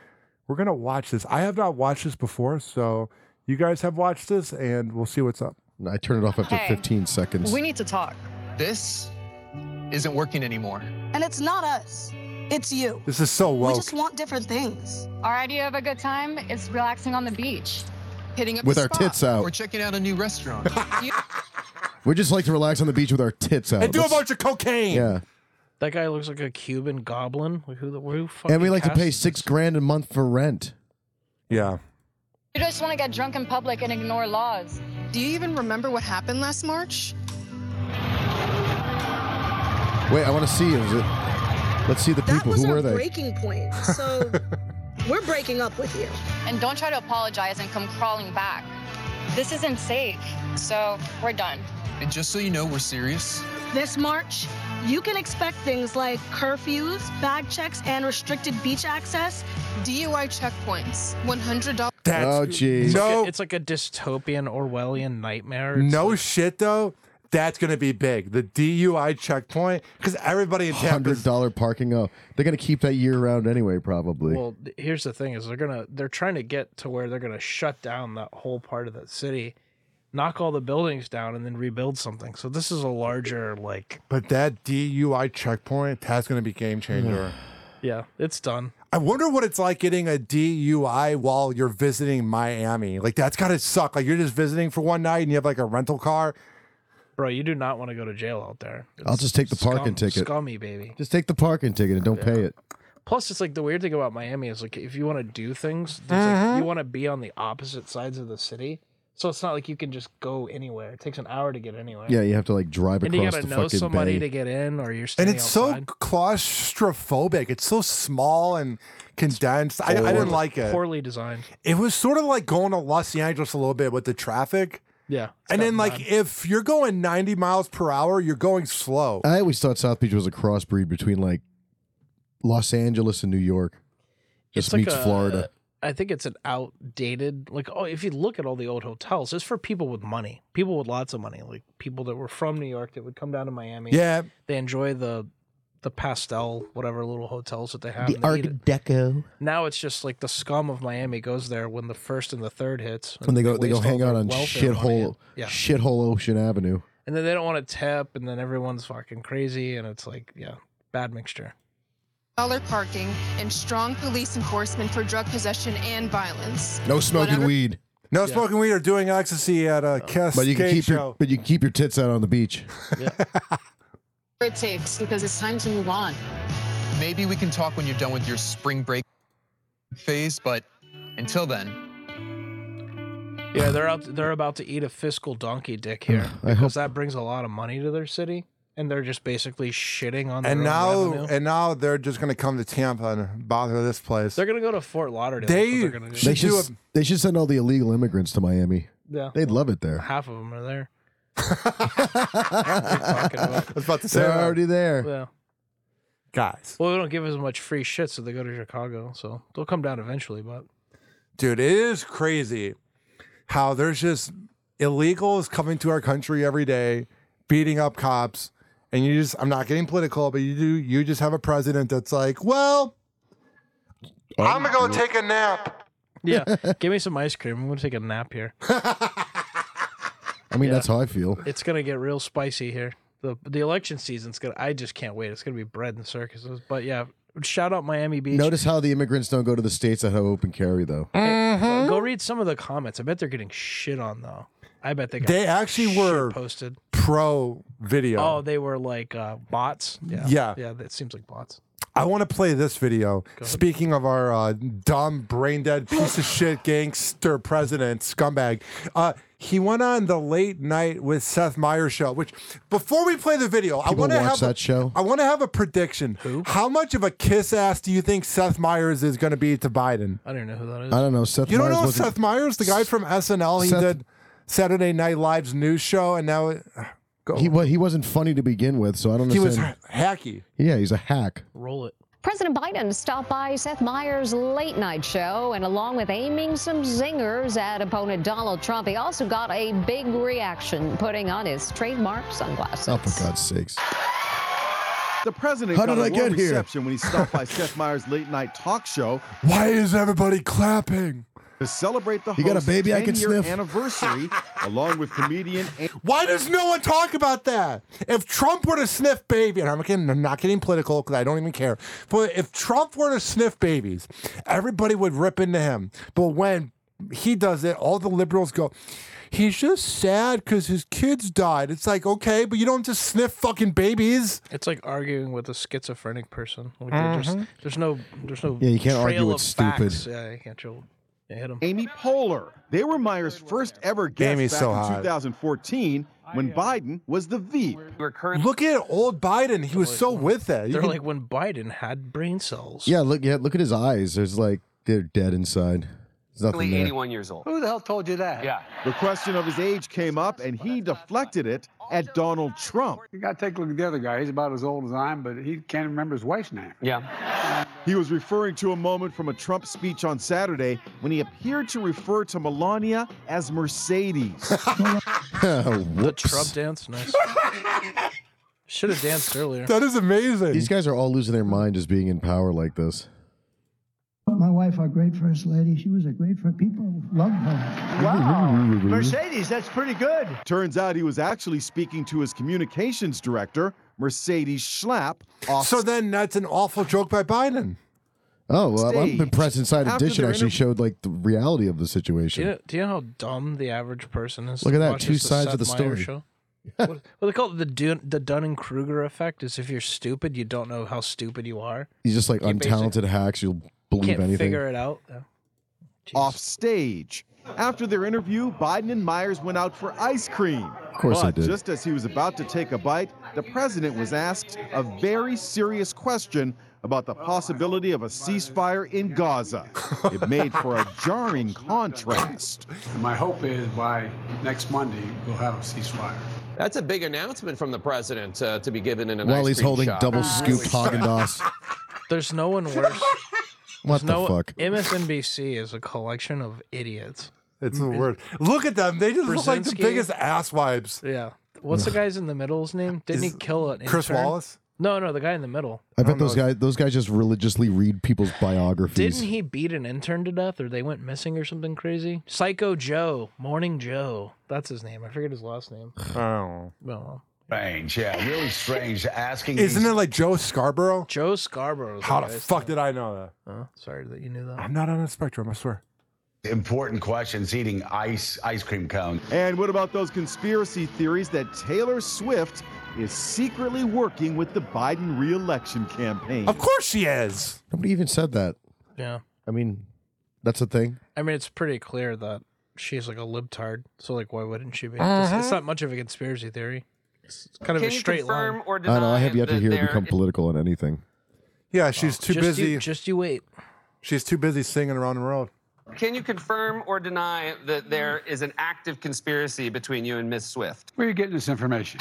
we're gonna watch this. I have not watched this before, so you guys have watched this, and we'll see what's up. I turn it off after Hey, fifteen seconds. We need to talk. This isn't working anymore. And it's not us. It's you. This is so woke. We just want different things. Our idea of a good time is relaxing on the beach. Hitting up With the our spa, tits out. or checking out a new restaurant. You- We just like to relax on the beach with our tits out. and do a Let's- bunch of cocaine. Yeah. That guy looks like a Cuban goblin. Like, Who the who fucking And we like to pay cast six this? grand a month for rent. Yeah. You just want to get drunk in public and ignore laws. Do you even remember what happened last March? Wait, I want to see. Is it? Let's see the That people. was Who our were they? breaking point. So we're breaking up with you. And don't try to apologize and come crawling back. This isn't safe, so we're done. And just so you know, we're serious. This March, you can expect things like curfews, bag checks, and restricted beach access. D U I checkpoints, one hundred dollars. That's, Oh, jeez. No, It's like a dystopian Orwellian nightmare. It's no like- shit though. That's gonna be big. The D U I checkpoint, because everybody in Tampa. Hundred dollar parking. Oh, they're gonna keep that year round anyway, probably. Well, th- here's the thing: is they're gonna they're trying to get to where they're gonna shut down that whole part of the city, knock all the buildings down, and then rebuild something. So this is a larger like. But that D U I checkpoint, that's gonna be game changer. Yeah, it's done. I wonder what it's like getting a D U I while you're visiting Miami. Like that's gotta suck. Like you're just visiting for one night and you have like a rental car. Bro, you do not want to go to jail out there. I'll It's just take the parking scum- ticket. Scummy, baby. Just take the parking ticket and don't pay it. Plus, it's like the weird thing about Miami is like if you want to do things, it's Mm-hmm. like you want to be on the opposite sides of the city. So it's not like you can just go anywhere. It takes an hour to get anywhere. Yeah, you have to like drive and you across gotta the know fucking somebody bay. to get in, or you're And standing it's outside. so claustrophobic. It's so small and condensed. I, I didn't like it. Poorly designed. It was sort of like going to Los Angeles a little bit with the traffic. Yeah. it's And got then, like, mad- if you're going ninety miles per hour, you're going slow. I always thought South Beach was a crossbreed between like Los Angeles and New York. Just it's like meets a- Florida. I think it's an outdated, like, oh, if you look at all the old hotels, it's for people with money, people with lots of money, like people that were from New York that would come down to Miami. Yeah. They enjoy the the pastel, whatever little hotels that they have. The and they Art eat it. Deco. Now it's just like the scum of Miami goes there when the first and the third hits. And they go they go waste hang all out their on welfare money. shithole Yeah. shithole Ocean Avenue. And then they don't want to tip, and then everyone's fucking crazy, and it's like, yeah, bad mixture. Dollar parking and strong police enforcement for drug possession and violence. No smoking Whatever- weed. No smoking weed or doing ecstasy at a Cascade But you can keep show. your but you can keep your tits out on the beach. It takes because it's time to move on. Maybe we can talk when you're done with your spring break phase, but until then, Yeah, they're out. They're about to eat a fiscal donkey dick here I because hope- that brings a lot of money to their city, and they're just basically shitting on their and own now, revenue. and now they're just going to come to Tampa and bother this place. They're gonna go to Fort Lauderdale. They That's what they're gonna do. should They should do s- they should send all the illegal immigrants to Miami. Yeah, They'd love it there. half of them are there. talking about? I was about to say They're that. already there. Yeah. Guys. Well, we don't give as much free shit, so they go to Chicago. So they'll come down eventually. But Dude, it is crazy how there's just illegals coming to our country every day, beating up cops, and you just I'm not getting political, but you do you just have a president that's like, well, I'm gonna go take a nap. yeah, give me some ice cream. I'm gonna take a nap here. I mean, Yeah. that's how I feel. It's gonna get real spicy here. the The election season's gonna. I just can't wait. It's gonna be bread and circuses. But yeah, shout out Miami Beach. Notice how the immigrants don't go to the states that have open carry, though. Go- Go read some of the comments. I bet they're getting shit on though. I bet they got They actually shit were posted. pro video. Oh, they were like uh, bots. Yeah, Yeah. yeah. That seems like bots. I want to play this video. Speaking of our uh, dumb, brain dead piece of shit gangster president, scumbag, uh, he went on the late night with Seth Meyers show. Which, before we play the video, I People want to watch have that a, show? I want to have a prediction. Who? How much of a kiss ass do you think Seth Meyers is going to be to Biden? I don't even know who that is. I don't know. Seth You don't Meyers know wasn't- Seth Meyers, the guy from S N L. He Seth- did Saturday Night Live's news show, and now it, go. He wa- he wasn't funny to begin with, so I don't He was understand. ha- hacky. Yeah, he's a hack. Roll it. President Biden stopped by Seth Meyers' late night show, and along with aiming some zingers at opponent Donald Trump, he also got a big reaction, putting on his trademark sunglasses. Oh, for God's sakes. The president How got did a I warm get here? reception when he stopped by Seth Meyers' late night talk show Why is everybody clapping? to celebrate the You got a host's baby I can ten-year sniff? anniversary, along with comedian. A- Why does no one talk about that? If Trump were to sniff baby, and I'm, kidding, I'm not getting political because I don't even care, but if Trump were to sniff babies, everybody would rip into him. But when he does it, all the liberals go, he's just sad because his kids died. It's like, okay, but you don't just sniff fucking babies. It's like arguing with a schizophrenic person. Like they're just, Mhm. there's no, there's no. Yeah, you can't argue trail with of stupid. facts. Yeah, you can't. Chill. Yeah, hit him. Amy Poehler. They were Meyers' first ever guest Amy's back so in hot. two thousand fourteen when Biden was the Veep. Look at old Biden. He was so with it. You They're can- like when Biden had brain cells. Yeah, look. Yeah, look at his eyes. There's like they're dead inside. There's nothing there. eighty-one years old. Who the hell told you that? Yeah. The question of his age came up, and he deflected it at Donald Trump. You got to take a look at the other guy. He's about as old as I am, but he can't remember his wife's name. Yeah. He was referring to a moment from a Trump speech on Saturday when he appeared to refer to Melania as Mercedes. The Trump dance, nice. Should have danced earlier. That is amazing. These guys are all losing their mind just being in power like this. My wife, our great first lady, she was a great first. People loved her. Wow. Mercedes, that's pretty good. Turns out he was actually speaking to his communications director, Mercedes Schlapp. Off so then that's an awful joke by Biden. Oh, well, I'm Stage. impressed Inside After Edition their actually interview- showed like the reality of the Do situation. you, know, do you know how dumb the average person is? Look at that that, watches two the sides of Seth the Meyers story. Show? what, what they call it, the Dun- the Dunning Kruger effect, is if you're stupid, you don't know how stupid you are. He's just like You untalented hacks. You'll believe Can't anything. figure it out. Yeah. off stage. After their interview, Biden and Myers went out for ice cream. Of course but they did. just as he was about to take a bite, the president was asked a very serious question about the possibility of a ceasefire in Gaza. It made for a jarring contrast. My hope is by next Monday, we'll have a ceasefire. That's a big announcement from the president uh, to be given in an While ice he's cream holding shop. double scooped Haagen-Dazs. There's no one worse. What There's the no, fuck? M S N B C is a collection of idiots. It's the word. Look at them. They just look like the Brzezinski. biggest asswipes. Yeah. What's the guy's in the middle's name? Didn't Is he kill it? Chris Wallace? No, no, the guy in the middle. I bet those guys those guys just religiously read people's biographies. Didn't he beat an intern to death, or they went missing, or something crazy? Psycho Joe, Morning Joe. That's his name. I forget his last name. Oh. No. Strange, yeah, really strange. Asking. Isn't these- it like Joe Scarborough? Joe Scarborough. How the fuck did I know that? Oh, sorry that you knew that. I'm not on the spectrum, I swear. important questions eating ice ice cream cone. And what about those conspiracy theories that Taylor Swift is secretly working with the Biden re-election campaign? Of course she is. Nobody even said that. Yeah. I mean, that's a thing. I mean, it's pretty clear that she's like a libtard. So, like, why wouldn't she be? Uh-huh. It's not much of a conspiratory theory. It's kind of Can a you straight confirm line. or I don't know. I have yet to that hear it there- become political on anything. Yeah, she's too just busy. You, just you wait. She's too busy singing around the world. Can you confirm or deny that there is an active conspiracy between you and Miss Swift? Where are you getting this information?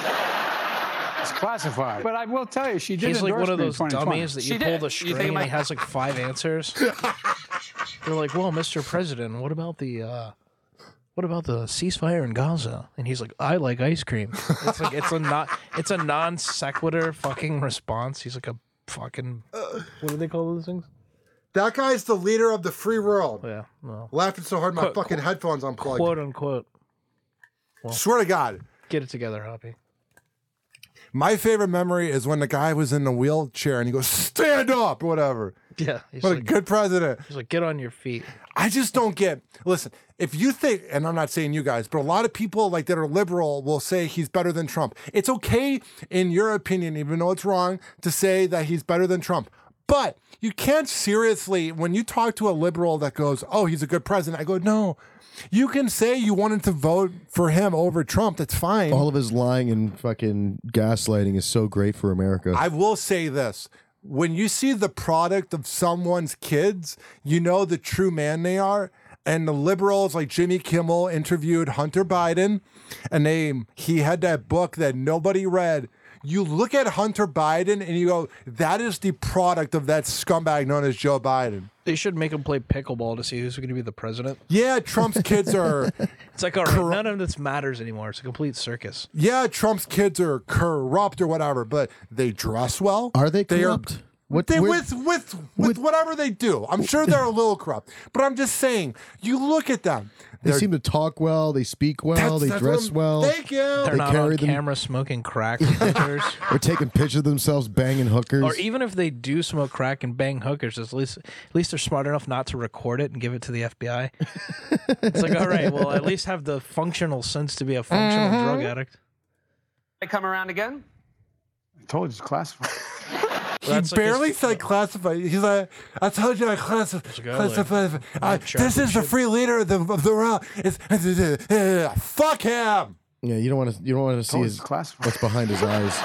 It's classified. But I will tell you, she did He's like one endorse of me in those twenty twenty. dummies that you She pull did. the You string think and my- he has like five answers. They're like, well, Mister President, what about the uh, what about the ceasefire in Gaza? And he's like, I like ice cream. It's like it's a not it's a non sequitur fucking response. He's like a fucking what do they call those things? That guy's the leader of the free world. Yeah, no. Laughing so hard my Quote- fucking quote- headphones unplugged. Quote unquote. Well, Swear to God. get it together, Hoppy. My favorite memory is when the guy was in the wheelchair and he goes, stand up, or whatever. Yeah, he's What a like, good president. he's like, get on your feet. I just don't get. Listen, if you think, and I'm not saying you guys, but a lot of people like that are liberal will say he's better than Trump. It's okay, in your opinion, even though it's wrong, to say that he's better than Trump. But you can't seriously, when you talk to a liberal that goes, oh, he's a good president, I go, no. You can say you wanted to vote for him over Trump. That's fine. All of his lying and fucking gaslighting is so great for America. I will say this. When you see the product of someone's kids, you know the true man they are. And the liberals like Jimmy Kimmel interviewed Hunter Biden, and they he had that book that nobody read. you look at Hunter Biden and you go, that is the product of that scumbag known as Joe Biden. They should make him play pickleball to see who's going to be the president. Yeah, Trump's kids are... It's like, all right, cor- none of this matters anymore. It's a complete circus. Yeah, Trump's kids are corrupt or whatever, but they dress well. Are they corrupt? They are, What, they, with, with, with, with whatever they do. I'm sure they're a little corrupt. But I'm just saying, you look at them. They seem to talk well. They speak well. That's- they that's dress what I'm- well. Thank you. They're They not carry on them- camera smoking crack with pictures. Or taking pictures of themselves banging hookers. Or even if they do smoke crack and bang hookers, at least at least they're smart enough not to record it and give it to the F B I. It's like, all right, well, at least have the functional sense to be a functional Mhm. drug addict. I come around again? I told you it's classified. He barely said classified. He's like, I told you I classified. classified. I, this is the free leader of the, of the round. It's, it's, uh, fuck him. Yeah, you don't want to. You don't want to see his, what's behind his eyes.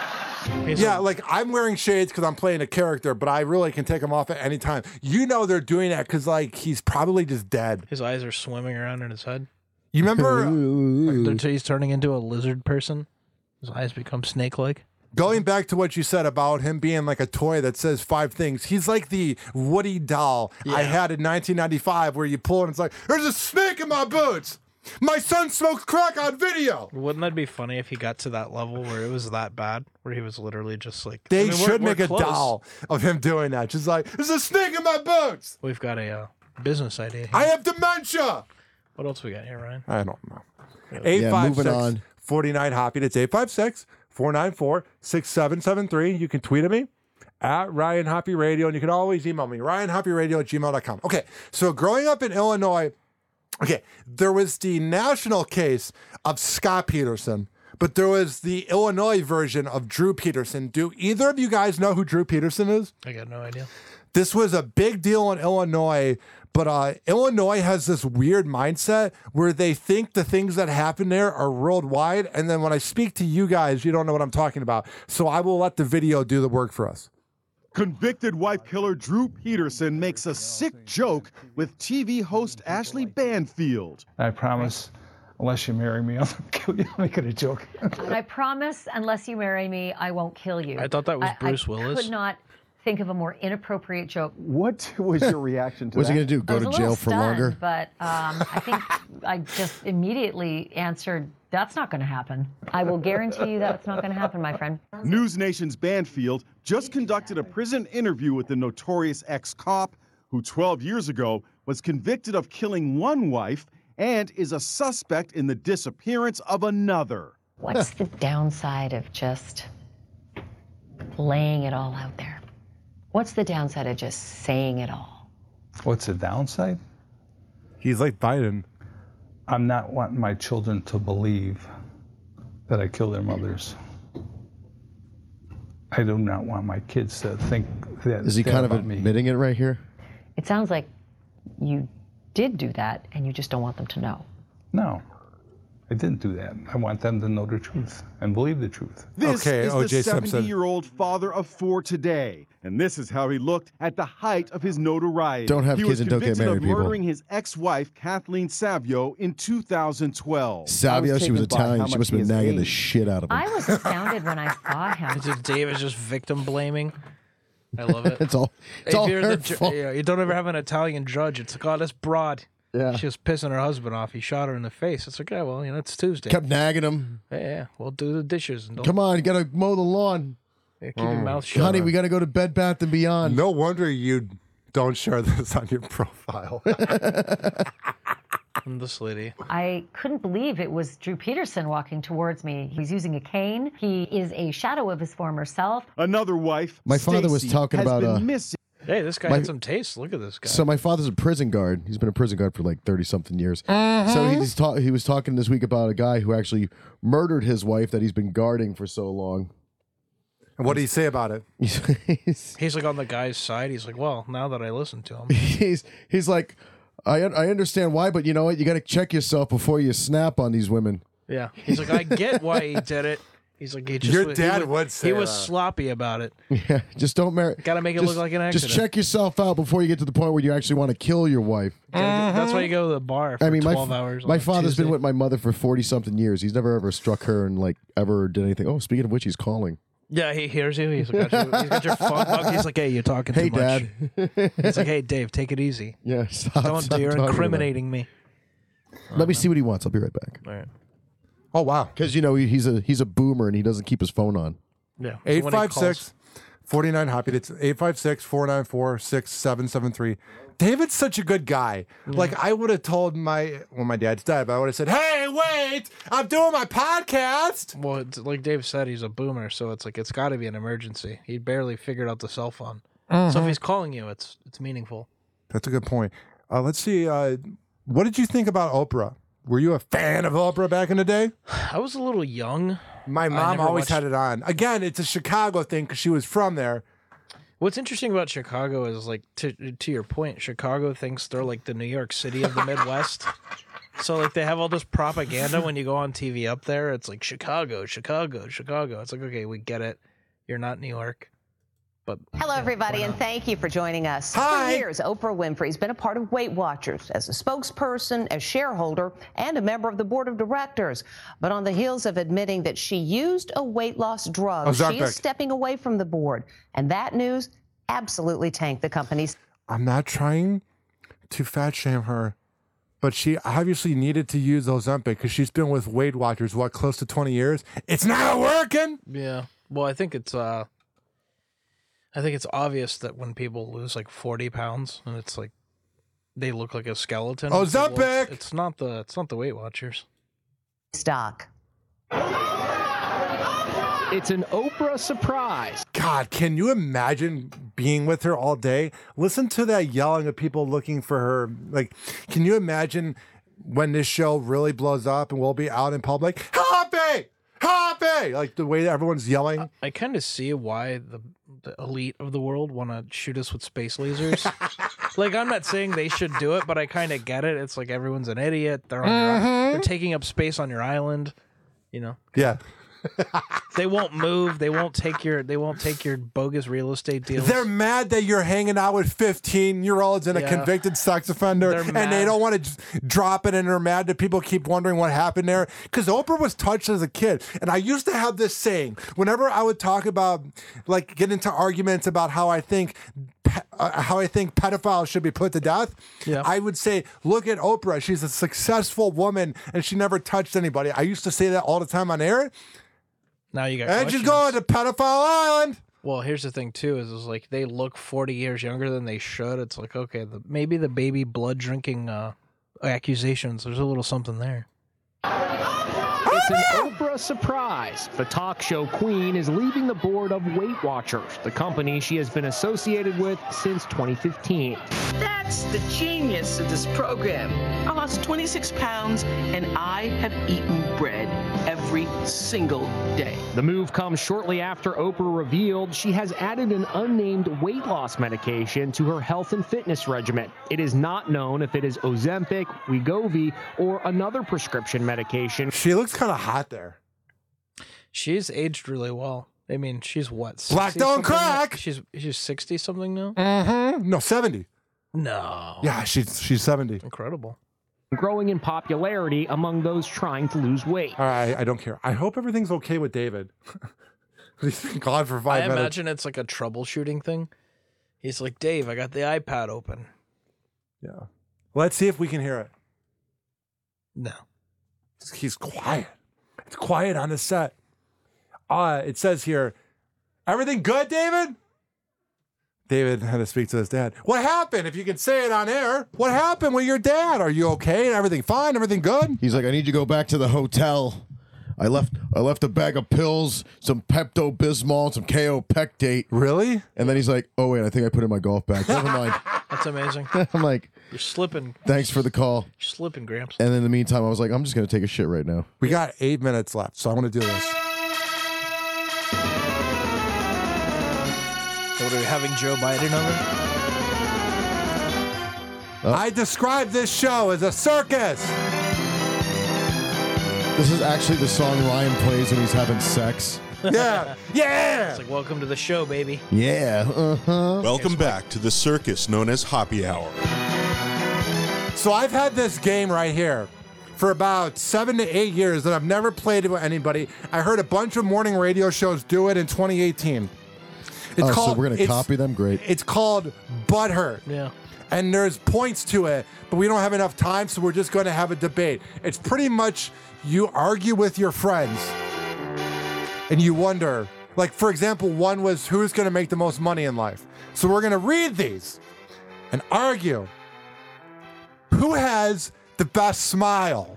Yeah, like I'm wearing shades because I'm playing a character, but I really can take them off at any time. You know they're doing that because like he's probably just dead. His eyes are swimming around in his head. You remember? Like, he's turning into a lizard person. His eyes become snake-like. Going back to what you said about him being like a toy that says five things, he's like the Woody doll I had in nineteen ninety-five where you pull it and it's like, there's a snake in my boots. My son smokes crack on video. Wouldn't that be funny if he got to that level where it was that bad, where he was literally just like... They I mean, should we're- make we're a close. doll of him doing that. Just like, there's a snake in my boots. We've got a uh, business idea here. I have dementia. What else we got here, Ryan? I don't know. eight five six, four nine, HOPPY. That's eight five six, four nine four, six seven seven three. You can tweet at me at Ryan Hoppy Radio, and you can always email me, ryan hoppy radio at gmail dot com. Okay, so growing up in Illinois, okay, there was the national case of Scott Peterson, but there was the Illinois version of Drew Peterson. Do either of you guys know who Drew Peterson is? I got no idea. This was a big deal in Illinois, but uh, Illinois has this weird mindset where they think the things that happen there are worldwide. And then when I speak to you guys, you don't know what I'm talking about. So I will let the video do the work for us. Convicted wife killer Drew Peterson makes a sick joke with T V host Ashley Banfield. I promise, unless you marry me, I'll kill you. I'm making a joke. I promise, unless you marry me, I won't kill you. I thought that was I- Bruce I Willis. could not think of a more inappropriate joke. What was your reaction to What's that? he going to do? I Go was to a jail little for stunned, longer? But um, I think I just immediately answered, that's not going to happen. I will guarantee you that it's not going to happen, my friend. News Nation's Banfield just conducted a prison interview with the notorious ex-cop who twelve years ago was convicted of killing one wife and is a suspect in the disappearance of another. What's the downside of just laying it all out there? What's the downside of just saying it all? What's the downside? He's like Biden. I'm not wanting my children to believe that I killed their mothers. I do not want my kids to think that. Is he that kind of about me. admitting it right here? It sounds like you did do that and you just don't want them to know. No, I didn't do that. I want them to know the truth and believe the truth. This Okay, is O J the Simpson. seventy-year-old father of four today, and this is how he looked at the height of his notoriety. Don't have he kids was and don't get convicted married, of people. murdering his ex-wife Kathleen Savio in two thousand twelve. Savio, she was taken by Italian. how She much must have he been has nagging the aged. shit out of him. I was astounded when I saw him. It's just Dave is just victim blaming. I love it. It's all, it's If all you're her the ju- fault. yeah, you don't ever have an Italian judge. It's like, oh, this broad. Yeah. She was pissing her husband off. He shot her in the face. It's like, yeah, well, you know, it's Tuesday. Kept nagging him. Yeah, yeah, we'll do the dishes. And don't, Come on, you got to mow the lawn. Yeah, keep your mouth shut. Honey, we got to go to Bed Bath and Beyond. No wonder you don't share this on your profile. I'm this lady. I couldn't believe it was Drew Peterson walking towards me. He's using a cane. He is a shadow of his former self. Another wife, My father was Stacy, talking has about, been uh, missing. Hey, this guy My- had some taste. Look at this guy. So my father's a prison guard. He's been a prison guard for like thirty something years. So he's ta- he was talking this week about a guy who actually murdered his wife that he's been guarding for so long. And what do you say about it? he's, He's like on the guy's side. He's like, well, now that I listen to him. he's he's like, I I understand why, but you know what? You got to check yourself before you snap on these women. Yeah. He's like, I get why he did it. He's like, he just, Your he dad was, would say he was that. sloppy about it. Yeah, just don't marry. Got to make it just, look like an accident. Just check yourself out before you get to the point where you actually want to kill your wife. Gotta get- That's why you go to the bar for I mean, my, twelve hours. my on a father's Tuesday. been with my mother for forty something years. He's never ever struck her and like ever did anything. Oh, speaking of which, he's calling. Yeah, he hears you. He's got your, he's got your phone book. He's like, hey, you're talking Hey, too much. Dad. He's like, hey, Dave, take it easy. Yeah, stop. Don't stop do. You're talking about it. incriminating me. Let me see what he wants. I'll be right back. All right. Oh wow, because you know he, he's a he's a boomer and he doesn't keep his phone on. Yeah. eight five six, four nine Hoppy. That's eight five six, four nine four, six seven seven three. David's such a good guy. Like, I would have told my, well, my dad's dead, but I would have said, hey, wait, I'm doing my podcast. Well, it's, like Dave said, he's a boomer, so it's like it's got to be an emergency. He barely figured out the cell phone. So Mhm. if he's calling you, it's it's meaningful. That's a good point. Uh, let's see. Uh, what did you think about Oprah? Were you a fan of Oprah back in the day? I was a little young. My I mom never always watched- had it on. Again, it's a Chicago thing because she was from there. What's interesting about Chicago is, like, to to your point, Chicago thinks they're like the New York City of the Midwest. So, like, they have all this propaganda when you go on T V up there. It's like, Chicago, Chicago, Chicago. It's like, okay, we get it. You're not New York. But Hello, everybody, and thank you for joining us. Hi. For years, Oprah Winfrey's been a part of Weight Watchers as a spokesperson, as shareholder, and a member of the board of directors. But on the heels of admitting that she used a weight loss drug, she Ozempic. is stepping away from the board. And that news absolutely tanked the company's. I'm not trying to fat shame her, but she obviously needed to use Ozempic because she's been with Weight Watchers, what, close to twenty years? It's not working. yeah. Well, I think it's uh, I think it's obvious that when people lose like forty pounds and it's like they look like a skeleton. Oh, it's like, well, Ozempic! it's, it's not the it's not the Weight Watchers. Stock. It's an Oprah surprise. God, can you imagine being with her all day? Listen to that yelling of people looking for her. Like, can you imagine when this show really blows up and we'll be out in public? Hoppy! Hoppy! Like the way that everyone's yelling. I kind of see why the, the elite of the world want to shoot us with space lasers. Like, I'm not saying they should do it, but I kind of get it. It's like everyone's an idiot. They're on your, Mhm. they're taking up space on your island. You know, Yeah. they won't move. They won't take your. They won't take your bogus real estate deals. They're mad that you're hanging out with fifteen-year-olds and a Yeah. convicted sex offender, They're and mad. they don't want to drop it, and they're mad that people keep wondering what happened there. Because Oprah was touched as a kid, and I used to have this saying whenever I would talk about, like, get into arguments about how I think, pe- uh, how I think pedophiles should be put to death. Yeah. I would say, look at Oprah. She's a successful woman, and she never touched anybody. I used to say that all the time on air. Now you got. And she's questions. going to pedophile island. Well, here's the thing too: is, is like they look forty years younger than they should. It's like, okay, the, maybe the baby blood drinking uh, accusations. There's a little something there. It's an Oprah surprise. The talk show queen is leaving the board of Weight Watchers, the company she has been associated with since twenty fifteen. That's the genius of this program. I lost twenty-six pounds and I have eaten bread every single day. The move comes shortly after Oprah revealed she has added an unnamed weight loss medication to her health and fitness regimen. It is not known if it is Ozempic, Wegovy, or another prescription medication. She looks kind of hot there. She's aged really well. I mean, she's what? Black sixty don't something now? crack! She's she's sixty something now. Mm-hmm. No, seventy. No. Yeah, she's she's seventy. Incredible. Growing in popularity among those trying to lose weight. All right, I don't care. I hope everything's okay with David. He's been gone for five I minutes. imagine it's like a troubleshooting thing. He's like, Dave, I got the iPad open. Yeah. Let's see if we can hear it. No. He's quiet. It's quiet on the set. Uh, it says here, everything good, David? David had to speak to his dad. What happened? If you can say it on air, what happened with your dad? Are you okay? Everything fine? Everything good? He's like, I need you to go back to the hotel. I left I left a bag of pills, some Pepto-Bismol, some Kaopectate. Really? And then he's like, oh, wait, I think I put in my golf bag. Never mind. That's amazing. I'm like, You're slipping. thanks for the call. You're slipping, Gramps. And in the meantime, I was like, I'm just going to take a shit right now. We got eight minutes left, so I want to do this. What are we having Joe Biden over? I describe this show as a circus. This is actually the song Ryan plays when he's having sex. Yeah, yeah. It's like, welcome to the show, baby. Yeah. Uh-huh. Welcome back to the circus known as Hoppy Hour. So I've had this game right here for about seven to eight years that I've never played it with anybody. I heard a bunch of morning radio shows do it in twenty eighteen. It's oh, called, so we're going to it's- copy them? Great. It's called Butthurt. Yeah. And there's points to it, but we don't have enough time, so we're just going to have a debate. It's pretty much you argue with your friends, and you wonder, like, for example, one was who's going to make the most money in life. So we're going to read these and argue who has the best smile.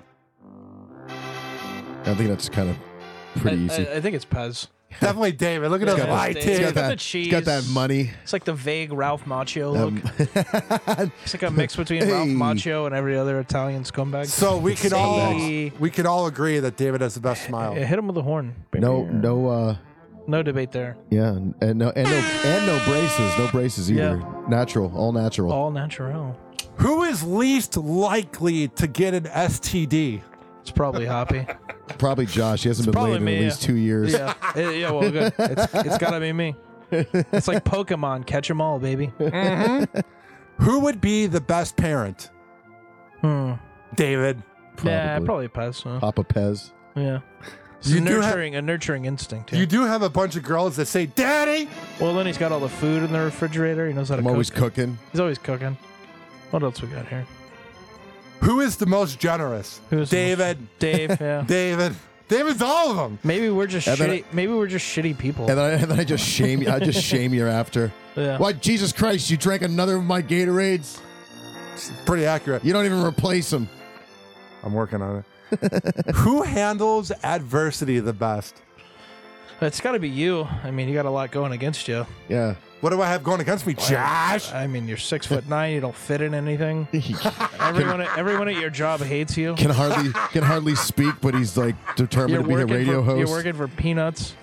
I think that's kind of pretty I, easy. I, I think it's Pez. Definitely David. Look at Yeah, those it's white Dave. teeth. He's got that- the cheese. he's got that money. It's like the vague Ralph Macchio look. Um, It's like a mix between Ralph Hey. Macchio and every other Italian scumbag. So we can all Hey. we can all agree that David has the best smile. Yeah, hit him with a horn. no, no, uh, No debate there. yeah, and and no, and no, and no braces, no braces either. Yeah. Natural, all natural. All natural. Who is least likely to get an S T D? It's probably Hoppy. Probably Josh. He hasn't been Probably laid in me, at least yeah. two years. Yeah, Eh, yeah. Well, good. It's, it's gotta be me. It's like Pokemon. Catch 'em all, baby. Who would be the best parent? Hmm. David. Yeah, probably Pez. huh? Papa Pez. Yeah. It's You a do have- nurturing, a nurturing instinct. Yeah. You do have a bunch of girls that say, "Daddy." Well, then he's got all the food in the refrigerator. He knows how to I'm cook. always cooking. He's always cooking. What else we got here? Who is the most generous? Who's the David. Dave. Yeah. David. David's all of them. Maybe we're just And then shitty. maybe we're just shitty people. And then, I, and then I just shame you. I just shame you after. Yeah. Why, Jesus Christ, you drank another of my Gatorades? It's pretty accurate. You don't even replace them. I'm working on it. Who handles adversity the best? It's got to be you. I mean, you got a lot going against you. Yeah. What do I have going against me, Josh? I mean, you're six foot nine. You don't fit in anything. everyone, at, everyone at your job hates you. Can hardly can hardly speak, but he's like determined You're to be a working radio for, host. You're working for peanuts.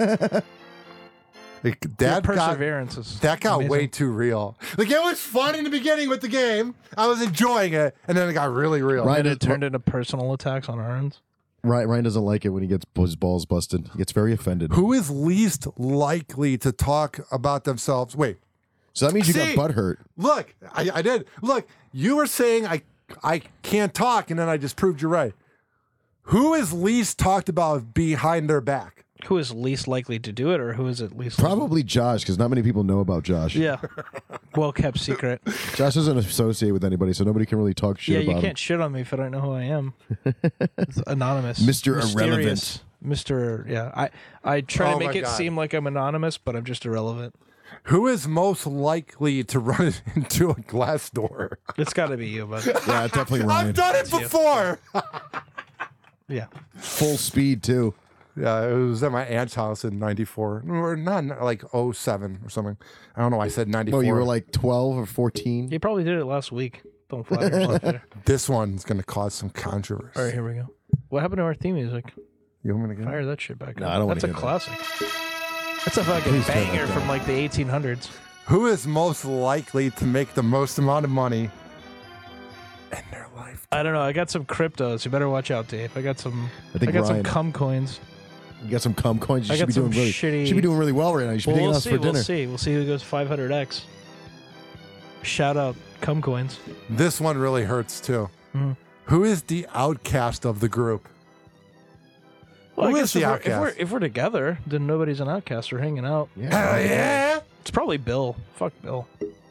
Like, Your that got, perseverance is that got amazing. way too real. Like, it was fun in the beginning with the game. I was enjoying it, and then it got really real. Right. And it turned into personal attacks on our ends. Ryan, Ryan doesn't like it when he gets his balls busted. He gets very offended. Who is least likely to talk about themselves? Wait. So that means you See, got butt hurt. Look, I, I did. Look, you were saying I I can't talk, and then I just proved you're right. Who is least talked about behind their back? Who is least likely to do it, or who is it least? Probably Josh, because not many people know about Josh. Likely? Yeah. Well kept secret. Josh doesn't associate with anybody, so nobody can really talk shit Yeah, about you him. can't shit on me if I don't know who I am. It's anonymous. Mister Mysterious. Irrelevant. Mister Yeah. I, I try Oh to my make it God. seem like I'm anonymous, but I'm just irrelevant. Who is most likely to run into a glass door? It's got to be you, bud. Yeah, definitely Ryan. I've done it It's you. before. Yeah. Full speed, too. Yeah, it was at my aunt's house in ninety-four. Or not, not like oh seven or something. I don't know. I said ninety-four. Oh, you were like twelve or fourteen? You probably did it last week. Don't flatter yourself there. This one's going to cause some controversy. All right, here we go. What happened to our theme music? You want me to get Fire that shit back No, up. I don't wanna That's a hear that. classic. That's a fucking Please turn that banger down. from like the eighteen hundreds. Who is most likely to make the most amount of money in their life? I don't know. I got some cryptos. You better watch out, Dave. I got some. I think got Ryan- some cum coins. You got some cum coins. You I should got be doing some really. shitty- Should be doing really well right now. You should Well, be taking we'll us see. for We'll dinner. see. We'll see who goes five hundred x. Shout out cum coins. This one really hurts too. Mhm. Who is the outcast of the group? Well, Who I is guess the if we're, if outcast? we're if we're together, then nobody's an outcast. We're hanging out. Hell yeah! It's probably Bill. Fuck Bill.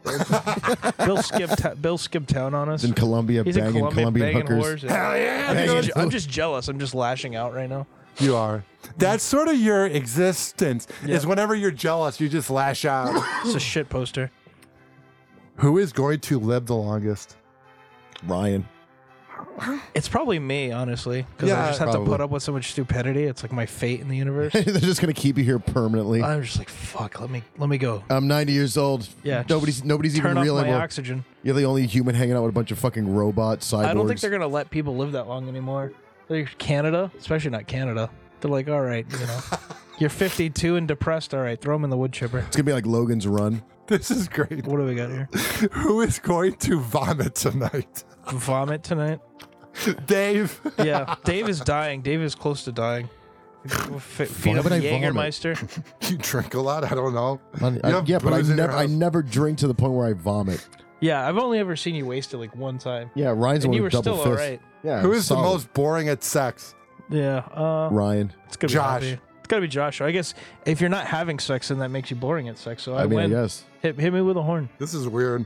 Bill skipped. Ta- Bill skipped town on us. He's in Colombia He's in banging Colombia Colombian banging hookers. whores. Yeah. Hell yeah! I'm, Banging just, I'm whores. just jealous. I'm just lashing out right now. You are. That's sort of your existence. Yeah. Is whenever you're jealous, you just lash out. It's a shit poster. Who is going to live the longest? Ryan. It's probably me, honestly, because Yeah, I just have probably. to put up with so much stupidity. It's like my fate in the universe. They're just gonna keep you here permanently. I'm just like, fuck. Let me let me go. I'm ninety years old. Yeah, just Nobody's nobody's turn even off realizing. my oxygen. You're the only human hanging out with a bunch of fucking robot cyborgs. I don't think they're gonna let people live that long anymore. Like Canada, especially not Canada. They're like, all right, you know, you're fifty-two and depressed. All right, throw them in the wood chipper. It's gonna be like Logan's Run. This is great. What do we got here? Who is going to vomit tonight? Vomit tonight. Dave. Yeah, Dave is dying. Dave is close to dying. F- feed him would I vomit? Jägermeister. You drink a lot? I don't know. I- You I- have yeah, but I booze in your never, I house? never drink to the point where I vomit. Yeah, I've only ever seen you wasted like one time. Yeah, Ryan's and one you were with double still fist. all right. Yeah, Who is solid. the most boring at sex? Yeah, uh, Ryan? It's gonna Josh. be Happy. It's gotta be Josh. I guess if you're not having sex, then that makes you boring at sex. So I, I mean, I win. guess. Hit, hit me with a horn. This is weird.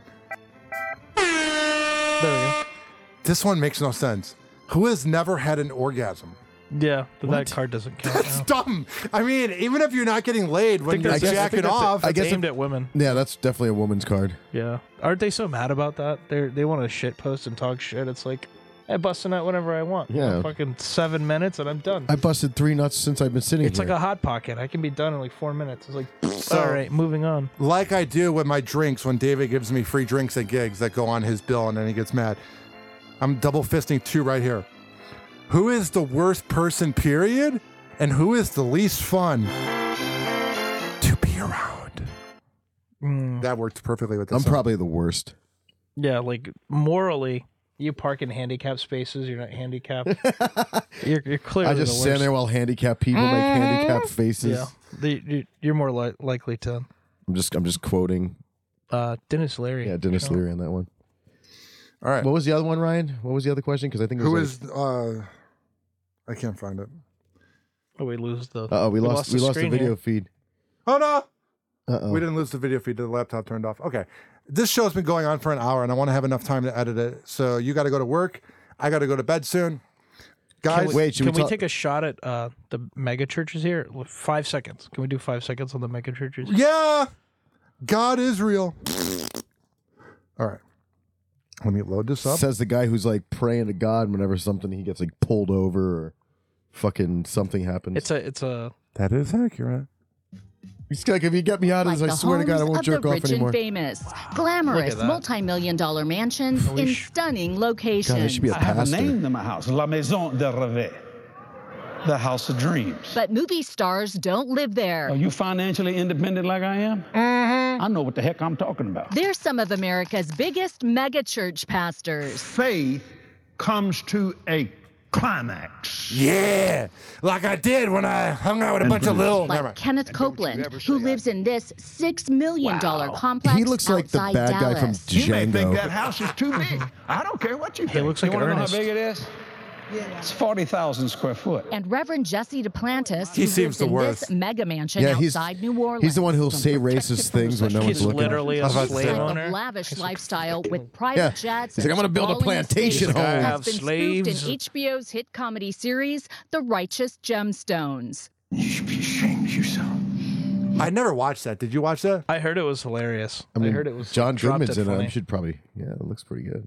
There we go. This one makes no sense. Who has never had an orgasm? Yeah, but What? that card doesn't count. That's now. dumb. I mean, even if you're not getting laid when think you're that's- I jacking think that's it. off, I guess aimed at women. Yeah, that's definitely a woman's card. Yeah, aren't they so mad about that? They they want to shit post and talk shit. It's like I busting out whenever I want. Yeah. fucking seven minutes and I'm done. I busted three nuts since I've been sitting It's here. like a hot pocket. I can be done in like four minutes. It's like So- all right, moving on. like I do with my drinks when David gives me free drinks at gigs that go on his bill and then he gets mad. I'm double fisting two right here. Who is the worst person, period? And who is the least fun to be around? Mm. That works perfectly with this. I'm song. probably the worst. Yeah, like morally, you park in handicapped spaces. You're not handicapped. you're, you're clearly I just the stand worst. there while handicapped people make handicapped faces. Yeah, the, you- you're more li- likely to. I'm just I'm just quoting. Uh, Dennis Leary. Yeah, Dennis you know? Leary on that one. All right. What was the other one, Ryan? What was the other question? Because I think it was Who like- is? Uh, I can't find it. Oh, we lose the. Uh-oh, we, lost we lost the screen video here. feed. Oh no! Uh-oh. We didn't lose the video feed. The laptop turned off. Okay. This show's been going on for an hour, and I want to have enough time to edit it. So you got to go to work. I got to go to bed soon. Guys, Can we, Wait, should can we we, talk- take a shot at uh, the mega churches here? Five seconds. Can we do five seconds on the mega churches? Yeah, God is real. All right. Let me load this up. Says the guy who's like praying to God whenever something he gets like pulled over or fucking something happens. It's a. It's a. That is accurate. He's like, if you get me out of Like this, I the swear to God, I homes won't of jerk the off rich anymore. and famous, Look glamorous, at that. multi-million dollar mansions in stunning locations. should be a I have a pastor. name to my house, La Maison de Rêve, the house of dreams. But movie stars don't live there. Are you financially independent like I am? Mm-hmm. I know what the heck I'm talking about. They're some of America's biggest megachurch pastors. Faith comes to a climax. Yeah, like I did when I hung out with a And bunch of little. Like Never mind. Kenneth Copeland, who lives in this six million dollar complex He looks like the outside bad guy from Dallas. You may think Django. that house is too big. I don't care what you think. looks you like want to know how Ernest. big it is? It's forty thousand square foot. And Reverend Jesse Duplantis, He who seems lives the in worst. this mega mansion Yeah, he's outside New Orleans. he's the one who'll say racist things when no one's He's looking. literally I a was about to slave say. Type owner. of lavish lifestyle with private Yeah. jets. He's like, and I'm gonna build a sprawling plantation estates home. has Have been slaves. spoofed in H B O's hit comedy series, The Righteous Gemstones. You should be ashamed of yourself. I never watched that. Did you watch that? I heard it was hilarious. I mean, heard it was John dropped Goodman's in it. funny. I should probably. Yeah, it looks pretty good.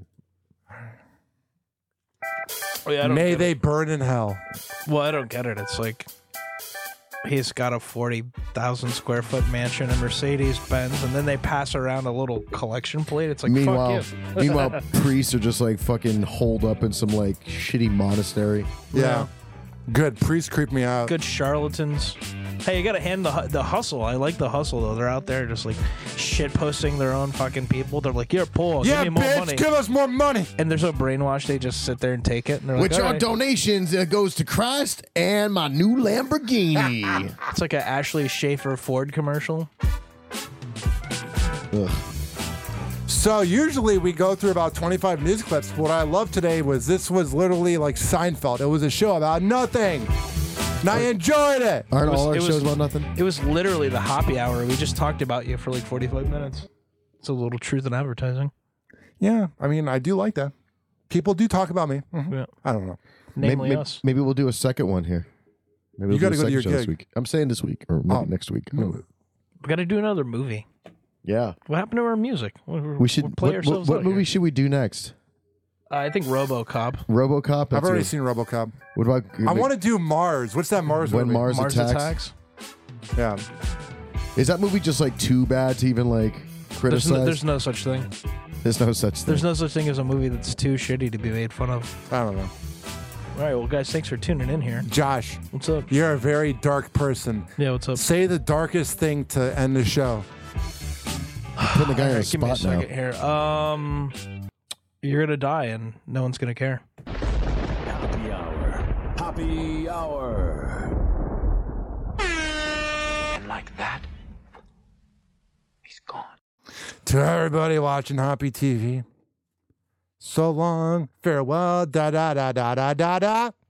Oh, yeah, I don't May get they it. burn in hell. Well, I don't get it. It's like he's got a forty thousand square foot mansion and Mercedes Benz, and then they pass around a little collection plate. It's like meanwhile, fuck you. meanwhile, priests are just like fucking holed up in some like shitty monastery. Yeah. Good. Priests creep me out. Good charlatans. Hey, you gotta hand the hu- the hustle. I like the hustle though. They're out there just like shit posting their own fucking people. They're like, "You're poor. Yeah, give me more bitch, money." give us more money. And they're so brainwashed, they just sit there and take it. And they're With like, your "All right." donations, it goes to Christ and my new Lamborghini. It's like a Ashley Schaefer Ford commercial. Ugh. So usually we go through about twenty-five news clips. What I love today was this was literally like Seinfeld. It was a show about nothing. And I enjoyed it. Aren't It was- all our it was- shows about nothing? It was literally the happy hour. We just talked about you for like forty-five minutes. It's a little truth in advertising. Yeah, I mean, I do like that. People do talk about me. Mhm. Yeah. I don't know. Namely maybe, us. maybe we'll do a second one here. Maybe You we'll gotta do a go to your second show this gig. week. I'm saying this week or maybe Oh. next week. I don't know. We got to do another movie. Yeah, What happened to our music? We, we should. we'll play what what, ourselves what out movie here. should we do next? Uh, I think RoboCop. RoboCop. I've That's already yours. seen RoboCop. What about? I want to do Mars. What's that Mars When movie? Mars, Mars attacks. Attacks. Yeah. Is that movie just like too bad to even like There's criticize? no, there's no such thing. There's no such thing. There's no such thing as a movie that's too shitty to be made fun of. I don't know. All right, well, guys, thanks for tuning in here. Josh, What's up? you're a very dark person. Yeah, what's up? Say the darkest thing to end the show. Putting the guy All on right, the give me a spot now. second here. Um, you're gonna die, and no one's gonna care. Happy Hour. And like that, he's gone. To everybody watching Hoppy T V, so long, farewell, da da da da da da da.